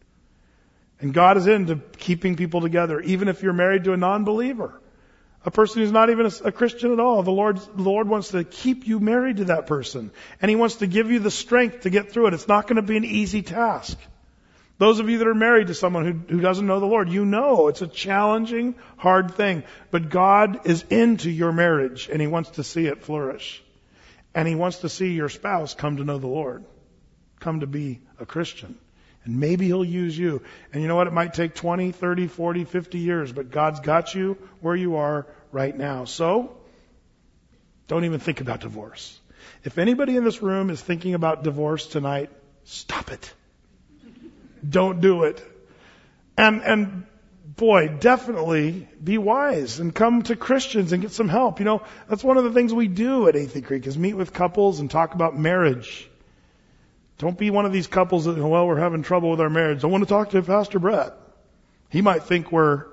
And God is into keeping people together, even if you're married to a non-believer. A person who's not even a Christian at all. The Lord wants to keep you married to that person. And He wants to give you the strength to get through it. It's not going to be an easy task. Those of you that are married to someone who doesn't know the Lord, it's a challenging, hard thing. But God is into your marriage, and He wants to see it flourish. And He wants to see your spouse come to know the Lord. Come to be a Christian. And maybe He'll use you. And you know what? It might take 20, 30, 40, 50 years, but God's got you where you are right now. So, don't even think about divorce. If anybody in this room is thinking about divorce tonight, stop it. Don't do it. And boy, definitely be wise and come to Christians and get some help. That's one of the things we do at Athey Creek is meet with couples and talk about marriage. Don't be one of these couples that, we're having trouble with our marriage. I want to talk to Pastor Brett. He might think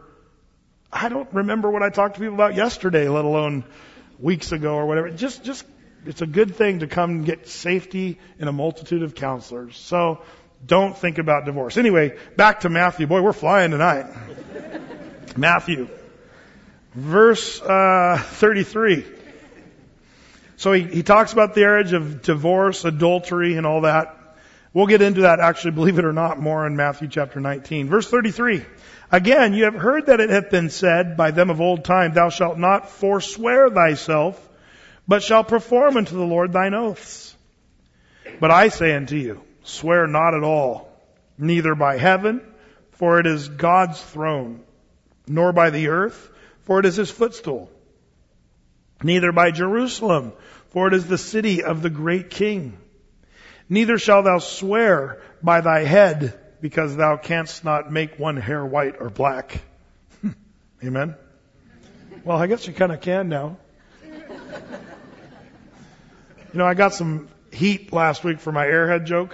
I don't remember what I talked to people about yesterday, let alone weeks ago or whatever. Just, it's a good thing to come and get safety in a multitude of counselors. So don't think about divorce. Anyway, back to Matthew. Boy, we're flying tonight. Matthew, verse 33. So he talks about the marriage of divorce, adultery, and all that. We'll get into that, actually, believe it or not, more in Matthew chapter 19. Verse 33. Again, you have heard that it hath been said by them of old time, Thou shalt not forswear thyself, but shalt perform unto the Lord thine oaths. But I say unto you, swear not at all, neither by heaven, for it is God's throne, nor by the earth, for it is His footstool, neither by Jerusalem, for it is the city of the great King. Neither shalt thou swear by thy head, because thou canst not make one hair white or black. Amen? Well, I guess you kind of can now. I got some heat last week for my airhead joke.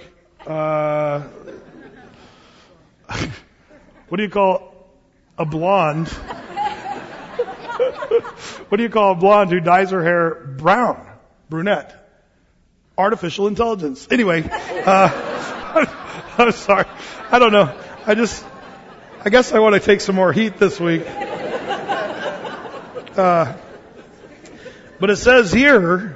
What do you call a blonde? What do you call a blonde who dyes her hair brown? Brunette. Artificial intelligence. Anyway, I'm sorry. I don't know. I guess I want to take some more heat this week. But it says here,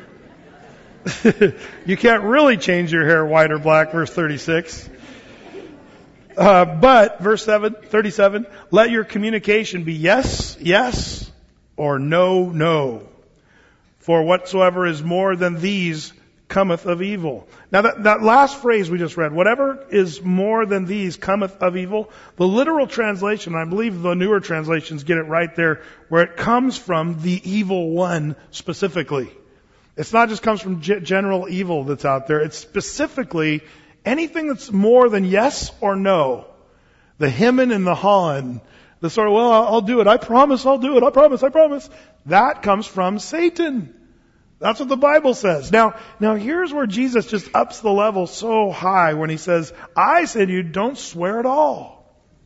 you can't really change your hair white or black, verse 36. But, verse 37, let your communication be yes, yes, or no, no. For whatsoever is more than these cometh of evil. Now that last phrase we just read, whatever is more than these cometh of evil, the literal translation, I believe the newer translations get it right there, where it comes from the evil one specifically. It's not just comes from general evil that's out there. It's specifically anything that's more than yes or no. The hemming and the hawing. The sort of, well, I'll do it. I promise I'll do it. I promise. That comes from Satan. That's what the Bible says. Now here's where Jesus just ups the level so high when he says, I say to you, don't swear at all.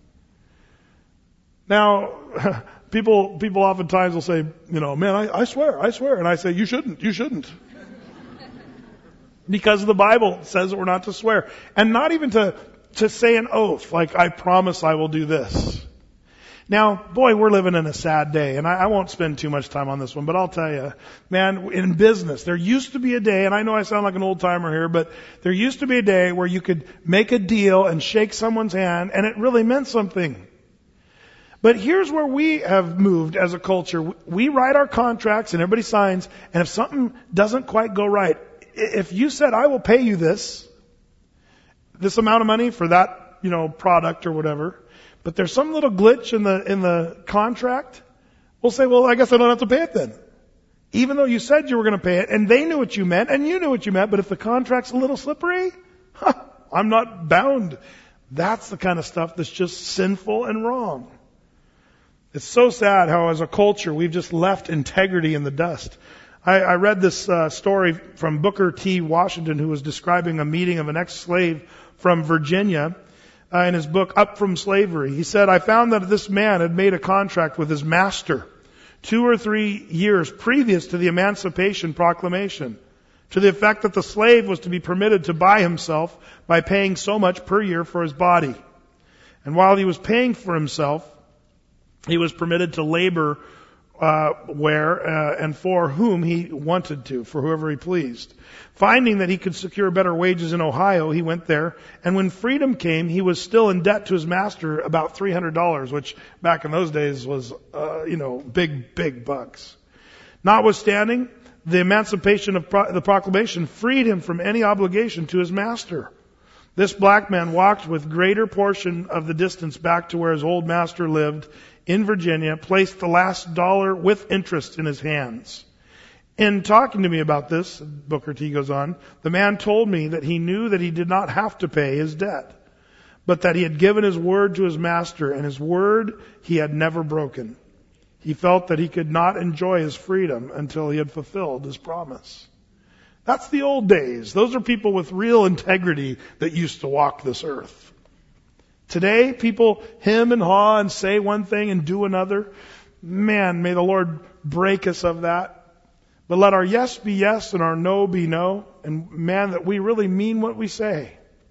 Now, people oftentimes will say, man, I swear. And I say, you shouldn't. Because the Bible says that we're not to swear. And not even to say an oath, like, I promise I will do this. Now, boy, we're living in a sad day, and I won't spend too much time on this one, but I'll tell you, man, in business, there used to be a day, and I know I sound like an old timer here, but there used to be a day where you could make a deal and shake someone's hand, and it really meant something. But here's where we have moved as a culture. We write our contracts, and everybody signs, and if something doesn't quite go right, if you said, I will pay you this amount of money for that, product or whatever, but there's some little glitch in the contract, we'll say, well, I guess I don't have to pay it then. Even though you said you were going to pay it, and they knew what you meant, and you knew what you meant, but if the contract's a little slippery, I'm not bound. That's the kind of stuff that's just sinful and wrong. It's so sad how as a culture we've just left integrity in the dust. I read this story from Booker T. Washington, who was describing a meeting of an ex-slave from Virginia in his book, Up from Slavery. He said, I found that this man had made a contract with his master 2 or 3 years previous to the Emancipation Proclamation, to the effect that the slave was to be permitted to buy himself by paying so much per year for his body. And while he was paying for himself, he was permitted to labor where and for whom he wanted to, for whoever he pleased. Finding that he could secure better wages in Ohio, he went there, and when freedom came, he was still in debt to his master about $300, which back in those days was, big bucks. Notwithstanding, the emancipation of the proclamation freed him from any obligation to his master. This black man walked with greater portion of the distance back to where his old master lived in Virginia, placed the last dollar with interest in his hands. In talking to me about this, Booker T goes on, the man told me that he knew that he did not have to pay his debt, but that he had given his word to his master, and his word he had never broken. He felt that he could not enjoy his freedom until he had fulfilled his promise. That's the old days. Those are people with real integrity that used to walk this earth. Today, people hem and haw and say one thing and do another. Man, may the Lord break us of that. But let our yes be yes and our no be no. And man, that we really mean what we say.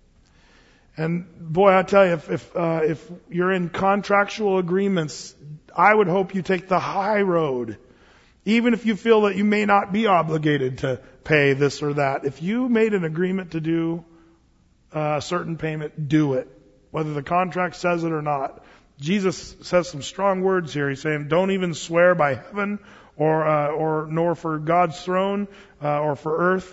And boy, I tell you, if you're in contractual agreements, I would hope you take the high road. Even if you feel that you may not be obligated to pay this or that. If you made an agreement to do a certain payment, do it. Whether the contract says it or not. Jesus says some strong words here. He's saying, don't even swear by heaven or nor for God's throne or for earth.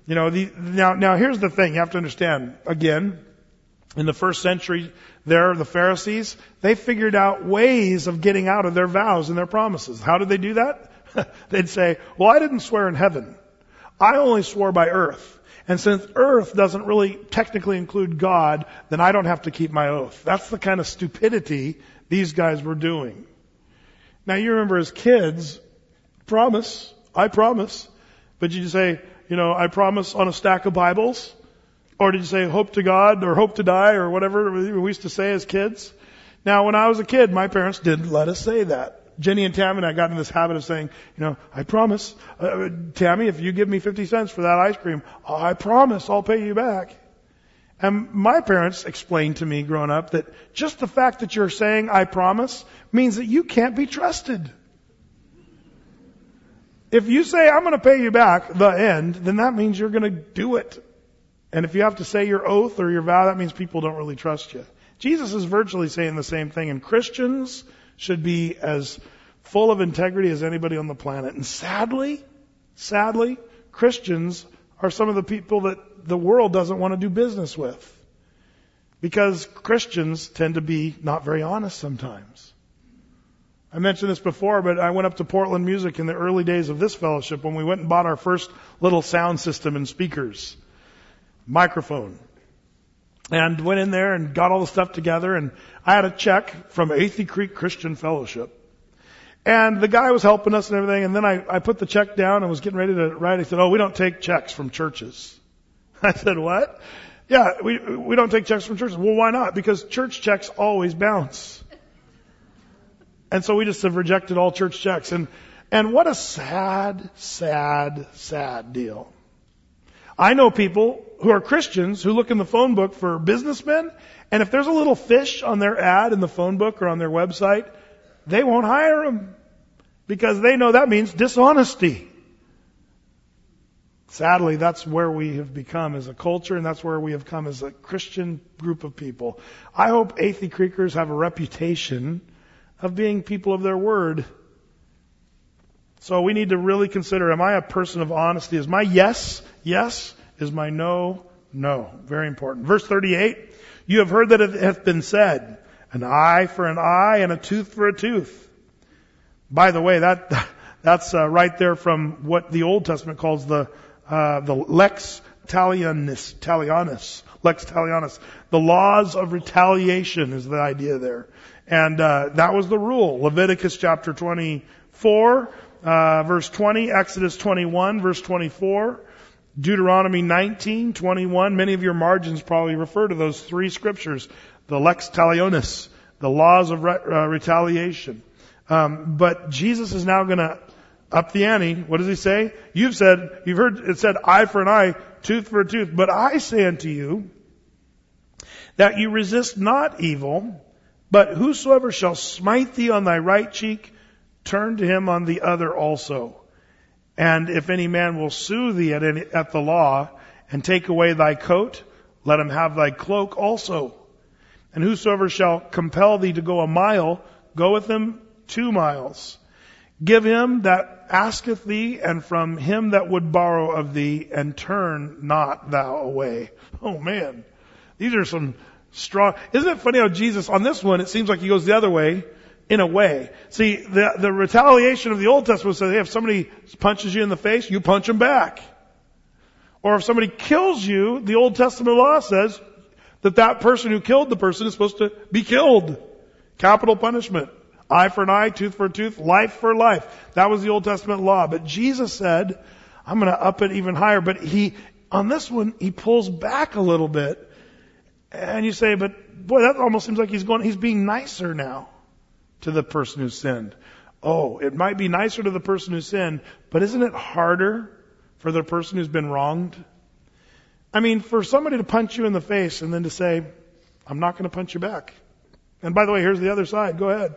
Now here's the thing. You have to understand. Again, in the first century, the Pharisees, they figured out ways of getting out of their vows and their promises. How did they do that? They'd say, well, I didn't swear in heaven. I only swore by earth. And since earth doesn't really technically include God, then I don't have to keep my oath. That's the kind of stupidity these guys were doing. Now you remember as kids, I promise. But did you say, I promise on a stack of Bibles? Or did you say hope to God or hope to die or whatever we used to say as kids? Now when I was a kid, my parents didn't let us say that. Jenny and Tammy and I got in this habit of saying, I promise, Tammy, if you give me 50 cents for that ice cream, I promise I'll pay you back. And my parents explained to me growing up that just the fact that you're saying I promise means that you can't be trusted. If you say I'm going to pay you back, then that means you're going to do it. And if you have to say your oath or your vow, that means people don't really trust you. Jesus is virtually saying the same thing, and Christians should be as full of integrity as anybody on the planet. And sadly, Christians are some of the people that the world doesn't want to do business with. Because Christians tend to be not very honest sometimes. I mentioned this before, but I went up to Portland Music in the early days of this fellowship when we went and bought our first little sound system and speakers, microphone. And went in there and got all the stuff together, and I had a check from Athey Creek Christian Fellowship. And the guy was helping us and everything, and then I put the check down and was getting ready to write. He said, "Oh, we don't take checks from churches." I said, "What?" "Yeah, we don't take checks from churches." "Well, why not?" "Because church checks always bounce." And so we just have rejected all church checks. And what a sad deal. I know people who are Christians who look in the phone book for businessmen, and if there's a little fish on their ad in the phone book or on their website, they won't hire them because they know that means dishonesty. Sadly, that's where we have become as a culture, and that's where we have come as a Christian group of people. I hope Athey Creekers have a reputation of being people of their word. So we need to really consider, am I a person of honesty? Is my yes? Is my no? No. Very important. Verse 38, you have heard that it hath been said, an eye for an eye and a tooth for a tooth. By the way, that's right there from what the Old Testament calls the lex talionis. Lex talionis. The laws of retaliation is the idea there. And that was the rule. Leviticus chapter 24, verse 20, Exodus 21, verse 24, Deuteronomy 19, 21. Many of your margins probably refer to those three scriptures. The lex talionis, the laws of retaliation. But Jesus is now going to up the ante. What does he say? You've heard it said eye for an eye, tooth for a tooth. But I say unto you that you resist not evil, but whosoever shall smite thee on thy right cheek, turn to him on the other also. And if any man will sue thee at the law and take away thy coat, let him have thy cloak also. And whosoever shall compel thee to go a mile, go with him 2 miles. Give him that asketh thee, and from him that would borrow of thee, and turn not thou away. Oh man, these are some strong. Isn't it funny how Jesus, on this one, it seems like he goes the other way, in a way. See, the retaliation of the Old Testament says, hey, if somebody punches you in the face, you punch them back. Or if somebody kills you, the Old Testament law says that person who killed the person is supposed to be killed. Capital punishment. Eye for an eye, tooth for a tooth, life for life. That was the Old Testament law. But Jesus said, I'm going to up it even higher. But on this one, he pulls back a little bit. And you say, but boy, that almost seems like he's being nicer now to the person who sinned. Oh, it might be nicer to the person who sinned, but isn't it harder for the person who's been wronged? I mean, for somebody to punch you in the face and then to say, I'm not going to punch you back. And by the way, here's the other side. Go ahead.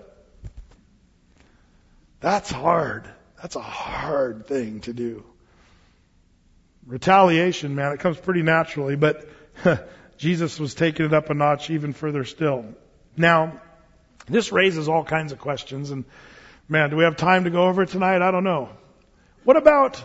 That's hard. That's a hard thing to do. Retaliation, man, it comes pretty naturally, but Jesus was taking it up a notch even further still. Now, this raises all kinds of questions, and man, do we have time to go over it tonight? I don't know. What about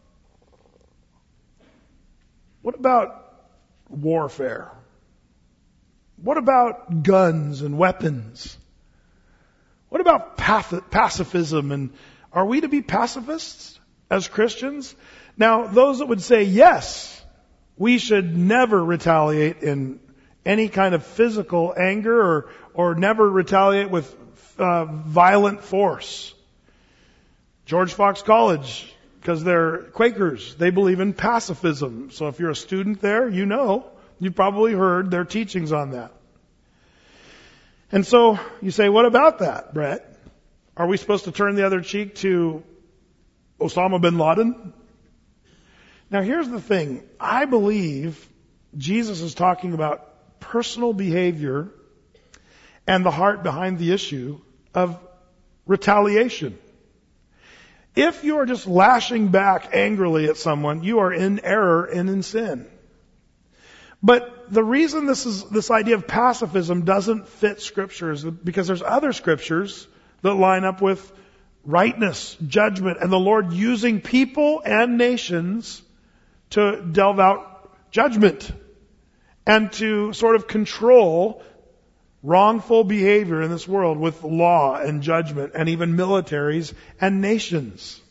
warfare? What about guns and weapons? What about pacifism? And are we to be pacifists as Christians? Now, those that would say yes, we should never retaliate in any kind of physical anger or never retaliate with violent force. George Fox College, because they're Quakers, they believe in pacifism. So if you're a student there, you've probably heard their teachings on that. And so you say, what about that, Brett? Are we supposed to turn the other cheek to Osama bin Laden? Now here's the thing. I believe Jesus is talking about personal behavior and the heart behind the issue of retaliation. If you are just lashing back angrily at someone, you are in error and in sin. But the reason this idea of pacifism doesn't fit Scripture is because there's other Scriptures that line up with rightness, judgment, and the Lord using people and nations to delve out judgment and to sort of control wrongful behavior in this world with law and judgment and even militaries and nations.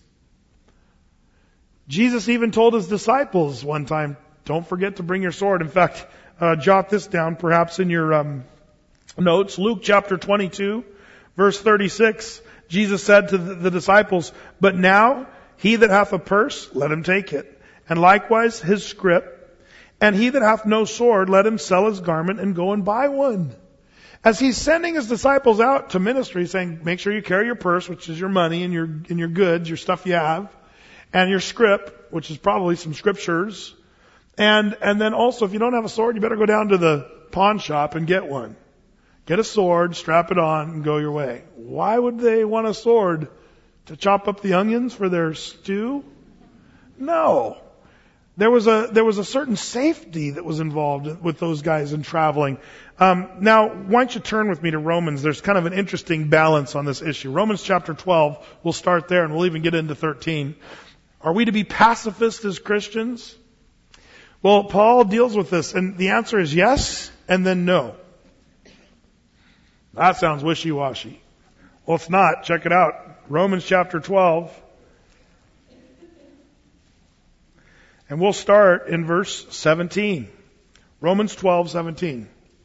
Jesus even told his disciples one time, don't forget to bring your sword. In fact, jot this down perhaps in your notes. Luke chapter 22, verse 36, Jesus said to the disciples, but now he that hath a purse, let him take it, and likewise his scrip, and he that hath no sword, let him sell his garment and go and buy one. As he's sending his disciples out to ministry, saying, make sure you carry your purse, which is your money and your goods, your stuff you have, and your scrip, which is probably some scriptures. And then also, if you don't have a sword, you better go down to the pawn shop and get one. Get a sword, strap it on, and go your way. Why would they want a sword? To chop up the onions for their stew? No. There was a certain safety that was involved with those guys in traveling. Now, why don't you turn with me to Romans? There's kind of an interesting balance on this issue. Romans chapter 12, we'll start there and we'll even get into 13. Are we to be pacifists as Christians? Well, Paul deals with this, and the answer is yes, and then no. That sounds wishy-washy. Well, it's not. Check it out. Romans chapter 12. And we'll start in verse 17. Romans 12:17.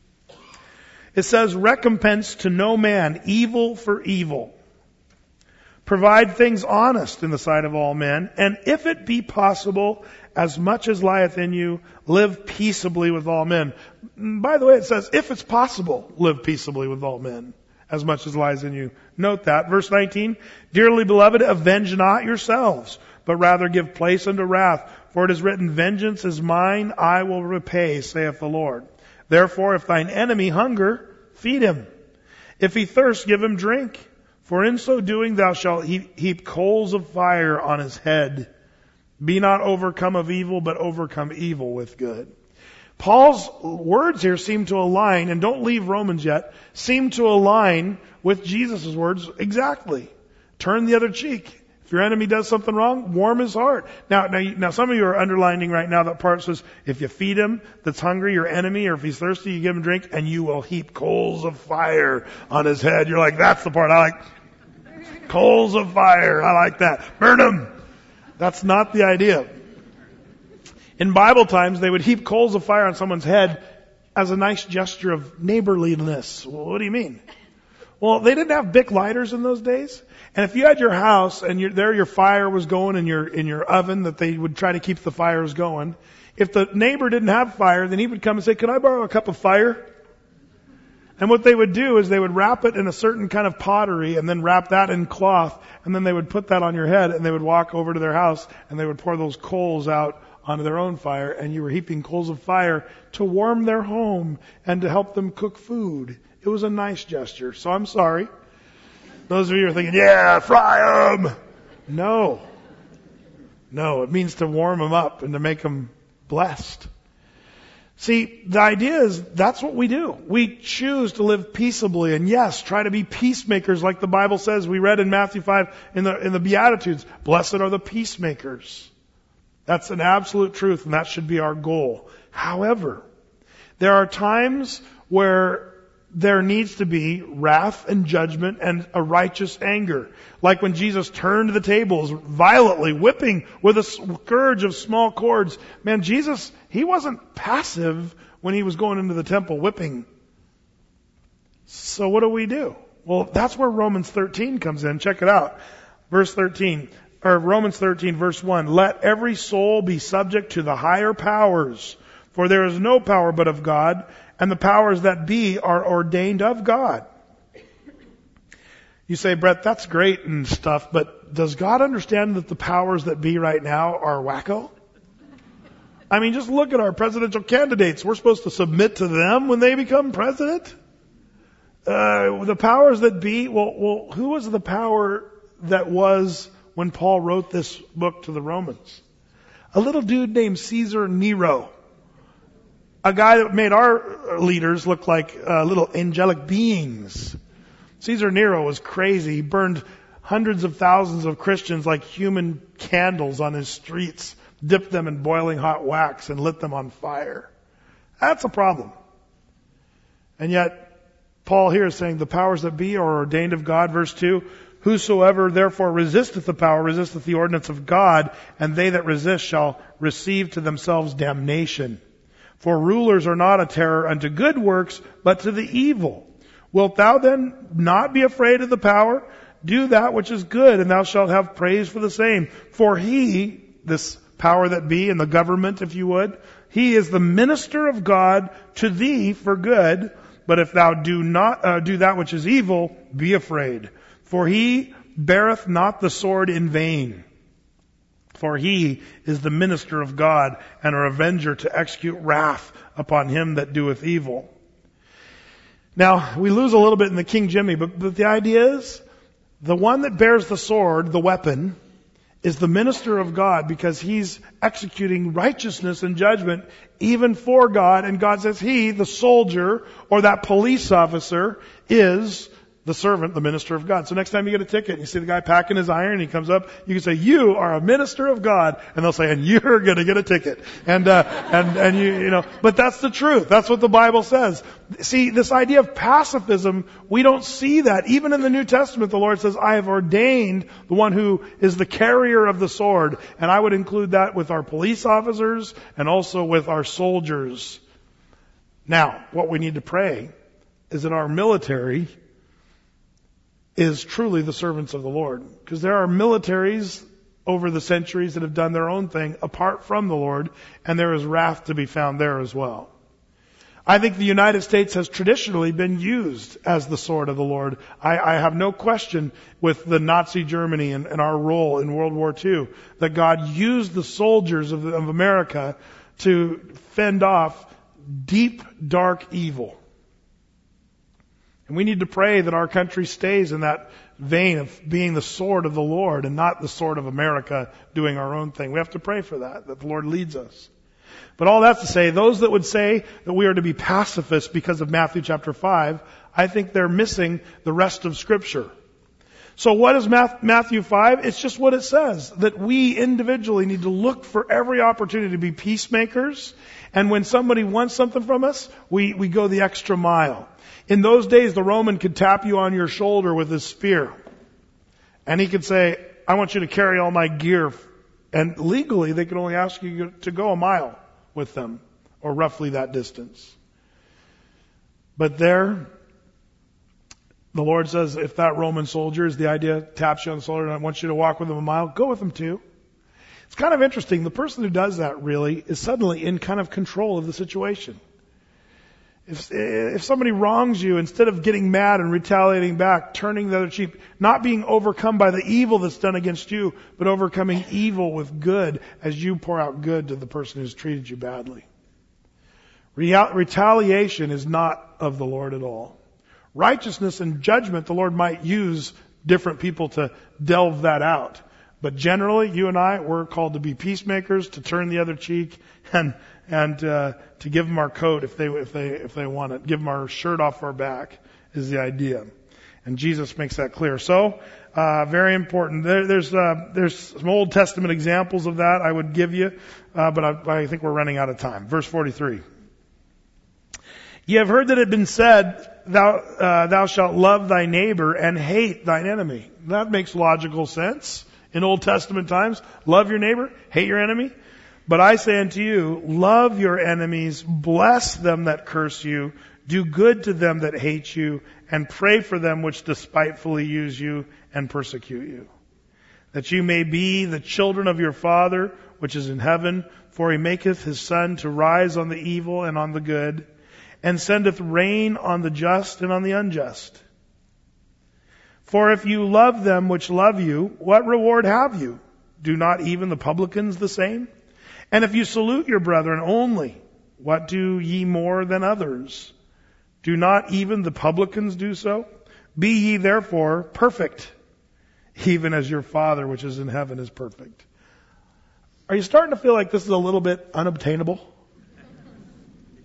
It says, recompense to no man evil for evil. Provide things honest in the sight of all men, and if it be possible, as much as lieth in you, live peaceably with all men. By the way, it says, if it's possible, live peaceably with all men, as much as lies in you. Note that. Verse 19, dearly beloved, avenge not yourselves, but rather give place unto wrath. For it is written, vengeance is mine, I will repay, saith the Lord. Therefore, if thine enemy hunger, feed him. If he thirst, give him drink. For in so doing thou shalt heap coals of fire on his head. Be not overcome of evil, but overcome evil with good. Paul's words here seem to align, and don't leave Romans yet, seem to align with Jesus' words exactly. Turn the other cheek. If your enemy does something wrong, warm his heart. Now some of you are underlining right now that part says, if you feed him that's hungry, your enemy, or if he's thirsty, you give him drink, and you will heap coals of fire on his head. You're like, that's the part I like. Coals of fire. I like that. Burn him. That's not the idea. In Bible times, they would heap coals of fire on someone's head as a nice gesture of neighborliness. Well, what do you mean? Well, they didn't have Bic lighters in those days. And if you had your house and your fire was going in your oven that they would try to keep the fires going, if the neighbor didn't have fire, then he would come and say, can I borrow a cup of fire? And what they would do is they would wrap it in a certain kind of pottery and then wrap that in cloth, and then they would put that on your head and they would walk over to their house and they would pour those coals out onto their own fire, and you were heaping coals of fire to warm their home and to help them cook food. It was a nice gesture. So I'm sorry. Those of you are thinking, yeah, fry them. No, it means to warm them up and to make them blessed. See, the idea is that's what we do. We choose to live peaceably, and yes, try to be peacemakers like the Bible says. We read in Matthew 5 in the Beatitudes, blessed are the peacemakers. That's an absolute truth, and that should be our goal. However, there are times where there needs to be wrath and judgment and a righteous anger. Like when Jesus turned the tables violently, whipping with a scourge of small cords. Man, Jesus, he wasn't passive when he was going into the temple whipping. So what do? Well, that's where Romans 13 comes in. Check it out. Romans 13 verse 1. Let every soul be subject to the higher powers, for there is no power but of God, and the powers that be are ordained of God. You say, Brett, that's great and stuff, but does God understand that the powers that be right now are wacko? I mean, just look at our presidential candidates. We're supposed to submit to them when they become president? The powers that be, well, who was the power that was when Paul wrote this book to the Romans? A little dude named Caesar Nero. a guy that made our leaders look like little angelic beings. Caesar Nero was crazy. He burned hundreds of thousands of Christians like human candles on his streets, dipped them in boiling hot wax and lit them on fire. That's a problem. And yet, Paul here is saying the powers that be are ordained of God. Verse 2, whosoever therefore resisteth the power, resisteth the ordinance of God, and they that resist shall receive to themselves damnation. For rulers are not a terror unto good works, but to the evil. Wilt thou then not be afraid of the power? Do that which is good, and thou shalt have praise for the same. For he, this power that be, in the government, if you would, he is the minister of God to thee for good. But if thou do not do that which is evil, be afraid. For he beareth not the sword in vain. For he is the minister of God, and a revenger to execute wrath upon him that doeth evil. Now, we lose a little bit in the King Jimmy, but the idea is, the one that bears the sword, the weapon, is the minister of God, because he's executing righteousness and judgment even for God. And God says he, the soldier, or that police officer, is the servant, the minister of God. So next time you get a ticket and you see the guy packing his iron and he comes up, you can say, you are a minister of God. And they'll say, and you're going to get a ticket. And you know, but that's the truth. That's what the Bible says. See, this idea of pacifism, we don't see that. Even in the New Testament, the Lord says, I have ordained the one who is the carrier of the sword. And I would include that with our police officers and also with our soldiers. Now, what we need to pray is that our military is truly the servants of the Lord. Because there are militaries over the centuries that have done their own thing apart from the Lord, and there is wrath to be found there as well. I think the United States has traditionally been used as the sword of the Lord. I have no question with the Nazi Germany and our role in World War II that God used the soldiers of America to fend off deep, dark evil. And we need to pray that our country stays in that vein of being the sword of the Lord and not the sword of America doing our own thing. We have to pray for that the Lord leads us. But all that's to say, those that would say that we are to be pacifists because of Matthew chapter 5, I think they're missing the rest of Scripture. So what is Matthew 5? It's just what it says, that we individually need to look for every opportunity to be peacemakers. And when somebody wants something from us, we go the extra mile. In those days, the Roman could tap you on your shoulder with his spear. And he could say, I want you to carry all my gear. And legally, they could only ask you to go a mile with them, or roughly that distance. But there, the Lord says, if that Roman soldier, is the idea, taps you on the shoulder and I want you to walk with him a mile, go with him too. It's kind of interesting. The person who does that really is suddenly in kind of control of the situation. If somebody wrongs you, instead of getting mad and retaliating back, turning the other cheek, not being overcome by the evil that's done against you, but overcoming evil with good as you pour out good to the person who's treated you badly. Retaliation is not of the Lord at all. Righteousness and judgment, the Lord might use different people to delve that out. But generally, you and I, we're called to be peacemakers, to turn the other cheek, and to give them our coat if they want it. Give them our shirt off our back is the idea. And Jesus makes that clear. So, very important. There's some Old Testament examples of that I would give you, but I think we're running out of time. Verse 43. Ye have heard that it had been said, thou shalt love thy neighbor and hate thine enemy. That makes logical sense. In Old Testament times, love your neighbor, hate your enemy. But I say unto you, love your enemies, bless them that curse you, do good to them that hate you, and pray for them which despitefully use you and persecute you. That you may be the children of your Father which is in heaven, for he maketh his sun to rise on the evil and on the good, and sendeth rain on the just and on the unjust. For if you love them which love you, what reward have you? Do not even the publicans the same? And if you salute your brethren only, what do ye more than others? Do not even the publicans do so? Be ye therefore perfect, even as your Father which is in heaven is perfect. Are you starting to feel like this is a little bit unobtainable?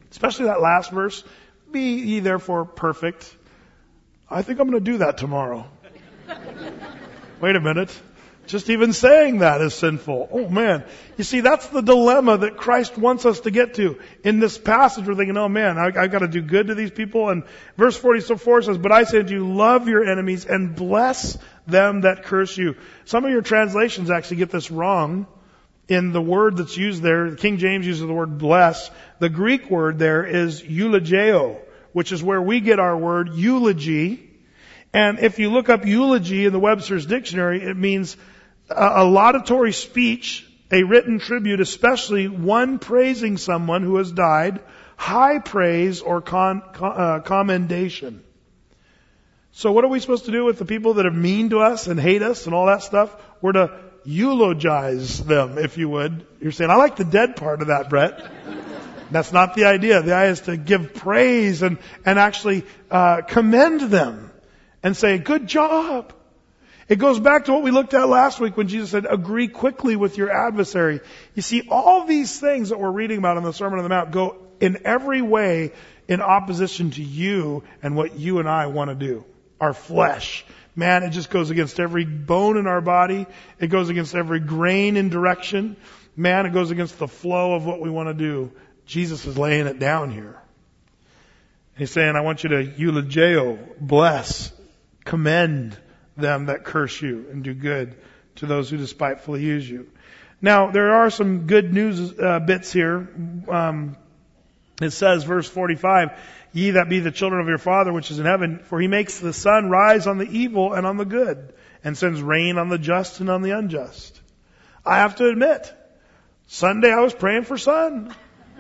Especially that last verse, be ye therefore perfect. I think I'm going to do that tomorrow. Wait a minute. Just even saying that is sinful. Oh man. You see, that's the dilemma that Christ wants us to get to. In this passage, we're thinking, oh man, I've got to do good to these people. And verse 44 says, but I say to you, love your enemies and bless them that curse you. Some of your translations actually get this wrong in the word that's used there. King James uses the word bless. The Greek word there is eulogeo, which is where we get our word eulogy. And if you look up eulogy in the Webster's dictionary, it means a laudatory speech, a written tribute, especially one praising someone who has died, high praise or commendation. So what are we supposed to do with the people that are mean to us and hate us and all that stuff? We're to eulogize them, if you would. You're saying, I like the dead part of that, Brett. That's not the idea. The idea is to give praise and actually commend them and say, good job. It goes back to what we looked at last week when Jesus said, agree quickly with your adversary. You see, all these things that we're reading about in the Sermon on the Mount go in every way in opposition to you and what you and I want to do. Our flesh. Man, it just goes against every bone in our body. It goes against every grain in direction. Man, it goes against the flow of what we want to do. Jesus is laying it down here. He's saying, I want you to eulogeo, bless, commend them that curse you and do good to those who despitefully use you. Now, there are some good news bits here. It says, verse 45, ye that be the children of your Father which is in heaven, for he makes the sun rise on the evil and on the good, and sends rain on the just and on the unjust. I have to admit, Sunday I was praying for sun.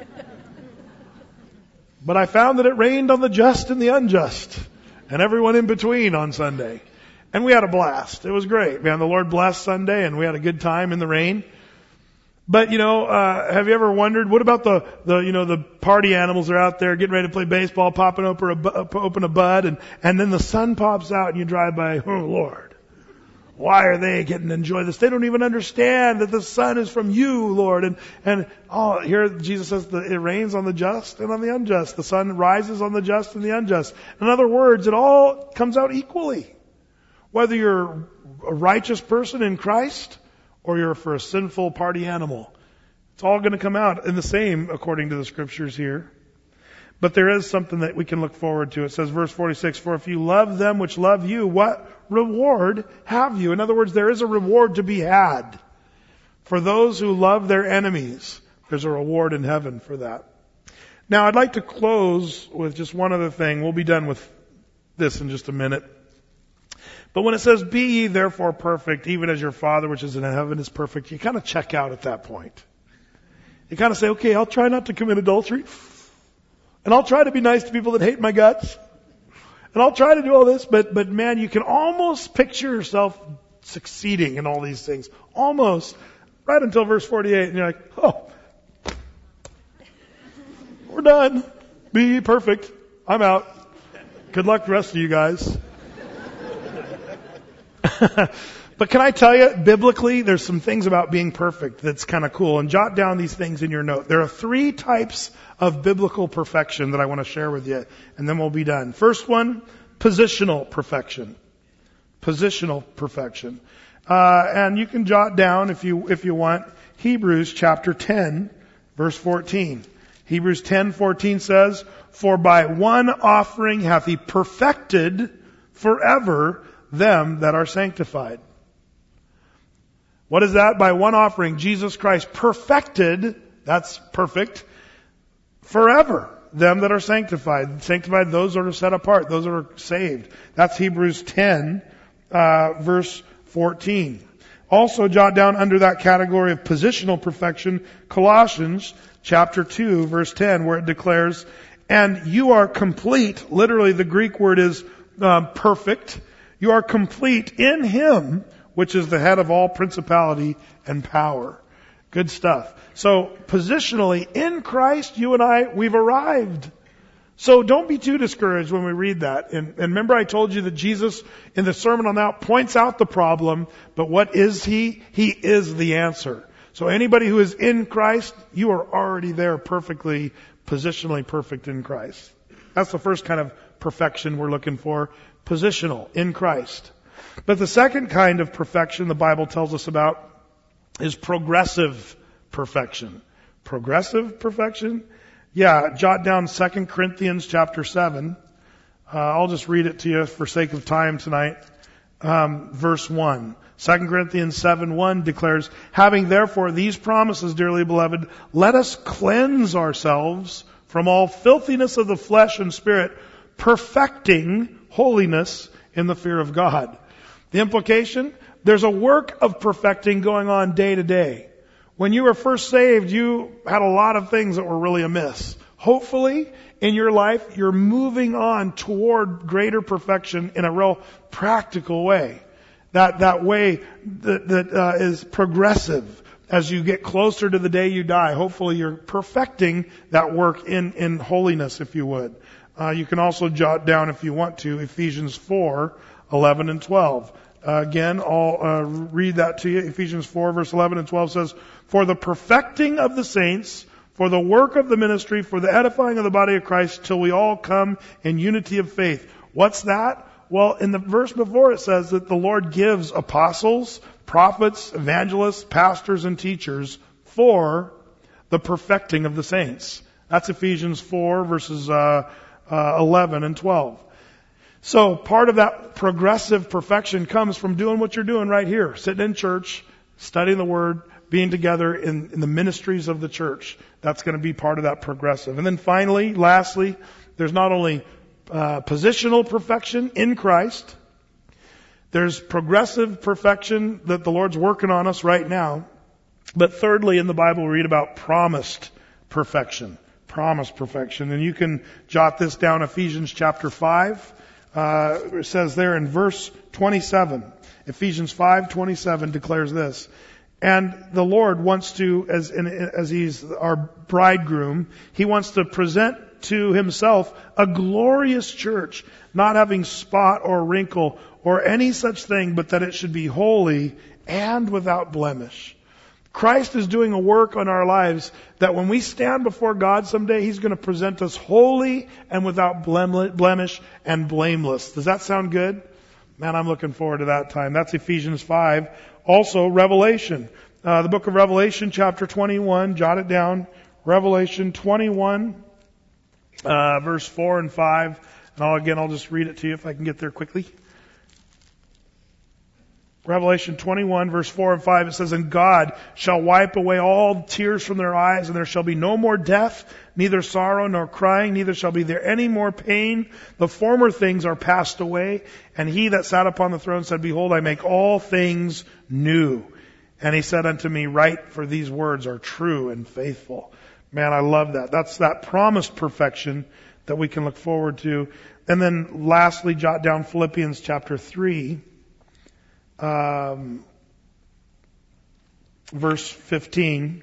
But I found that it rained on the just and the unjust, and everyone in between on Sunday. And we had a blast. It was great. Man, the Lord blessed Sunday and we had a good time in the rain. But, have you ever wondered, what about the party animals that are out there getting ready to play baseball, popping open a bud, and then the sun pops out and you drive by, oh Lord, why are they getting to enjoy this? They don't even understand that the sun is from you, Lord. And here Jesus says that it rains on the just and on the unjust. The sun rises on the just and the unjust. In other words, it all comes out equally. Whether you're a righteous person in Christ or you're for a sinful party animal. It's all going to come out in the same according to the scriptures here. But there is something that we can look forward to. It says, verse 46, for if you love them which love you, what reward have you? In other words, there is a reward to be had. For those who love their enemies, there's a reward in heaven for that. Now, I'd like to close with just one other thing. We'll be done with this in just a minute. But when it says, be ye therefore perfect, even as your Father which is in heaven is perfect, you kind of check out at that point. You kind of say, okay, I'll try not to commit adultery. And I'll try to be nice to people that hate my guts. And I'll try to do all this. But man, you can almost picture yourself succeeding in all these things. Almost. Right until verse 48. And you're like, oh, we're done. Be ye perfect. I'm out. Good luck the rest of you guys. But can I tell you, biblically, there's some things about being perfect that's kind of cool. And jot down these things in your note. There are 3 types of biblical perfection that I want to share with you, and then we'll be done. First one, positional perfection. Positional perfection. And you can jot down, if you want, Hebrews chapter 10, verse 14. Hebrews 10:14 says, for by one offering hath he perfected forever them that are sanctified. What is that? By one offering, Jesus Christ perfected, that's perfect, forever them that are sanctified. Sanctified, those that are set apart, those that are saved. That's Hebrews 10, verse 14. Also jot down under that category of positional perfection, Colossians chapter 2, verse 10, where it declares, and you are complete. Literally, the Greek word is perfect. You are complete in Him, which is the head of all principality and power. Good stuff. So, positionally, in Christ, you and I, we've arrived. So don't be too discouraged when we read that. And remember I told you that Jesus, in the Sermon on the Mount, points out the problem, but what is He? He is the answer. So anybody who is in Christ, you are already there perfectly, positionally perfect in Christ. That's the first kind of perfection we're looking for. Positional, in Christ. But the second kind of perfection the Bible tells us about is progressive perfection. Progressive perfection? Yeah, jot down 2 Corinthians chapter 7. I'll just read it to you for sake of time tonight. Verse 1. 2 Corinthians 7:1 declares, having therefore these promises, dearly beloved, let us cleanse ourselves from all filthiness of the flesh and spirit, perfecting holiness in the fear of God. The implication? There's a work of perfecting going on day to day. When you were first saved, you had a lot of things that were really amiss. Hopefully, in your life, you're moving on toward greater perfection in a real practical way. That way that is progressive. As you get closer to the day you die, hopefully you're perfecting that work in holiness, if you would. You can also jot down, if you want to, Ephesians 4:11 and 12. Again, I'll read that to you. Ephesians 4, verse 11 and 12 says, for the perfecting of the saints, for the work of the ministry, for the edifying of the body of Christ, till we all come in unity of faith. What's that? Well, in the verse before it says that the Lord gives apostles, prophets, evangelists, pastors, and teachers for the perfecting of the saints. That's Ephesians 4, verses 11 and 12. So part of that progressive perfection comes from doing what you're doing right here, sitting in church, studying the Word, being together in the ministries of the church. That's going to be part of that progressive. And then finally, lastly, there's not only positional perfection in Christ, there's progressive perfection that the Lord's working on us right now. But thirdly, in the Bible, we read about promised perfection. Promised perfection. And you can jot this down, Ephesians chapter 5. It says there in verse 27, Ephesians 5:27 declares this. And the Lord wants to, as He's our bridegroom, He wants to present to Himself a glorious church, not having spot or wrinkle or any such thing, but that it should be holy and without blemish. Christ is doing a work on our lives that when we stand before God someday, He's going to present us holy and without blemish and blameless. Does that sound good? Man, I'm looking forward to that time. That's Ephesians 5. Also, Revelation. The book of Revelation, chapter 21. Jot it down. Revelation 21, verse 4 and 5. And I'll just read it to you if I can get there quickly. Revelation 21, verse 4 and 5, it says, and God shall wipe away all tears from their eyes, and there shall be no more death, neither sorrow nor crying, neither shall be there any more pain. The former things are passed away. And He that sat upon the throne said, behold, I make all things new. And He said unto me, write, for these words are true and faithful. Man, I love that. That's that promised perfection that we can look forward to. And then lastly, jot down Philippians chapter 3. Verse 15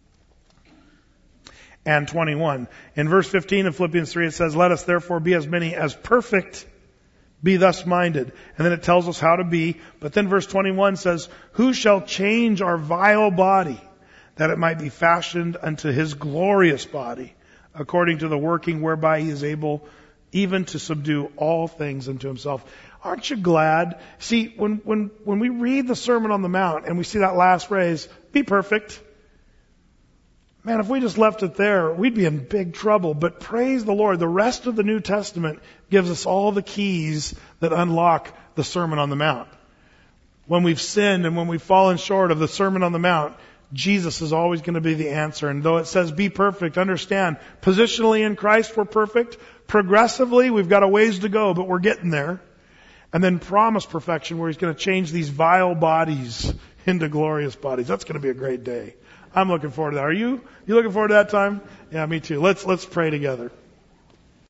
and 21. In verse 15 of Philippians 3 it says, let us therefore be as many as perfect, be thus minded. And then it tells us how to be. But then verse 21 says, who shall change our vile body, that it might be fashioned unto His glorious body, according to the working whereby He is able even to subdue all things unto Himself. Aren't you glad? See, when we read the Sermon on the Mount and we see that last phrase, be perfect. Man, if we just left it there, we'd be in big trouble. But praise the Lord, the rest of the New Testament gives us all the keys that unlock the Sermon on the Mount. When we've sinned and when we've fallen short of the Sermon on the Mount, Jesus is always going to be the answer. And though it says be perfect, understand, positionally in Christ we're perfect. Progressively, we've got a ways to go, but we're getting there. And then promised perfection, where He's going to change these vile bodies into glorious bodies. That's going to be a great day. I'm looking forward to that. Are you? You looking forward to that time? Yeah, me too. Let's pray together.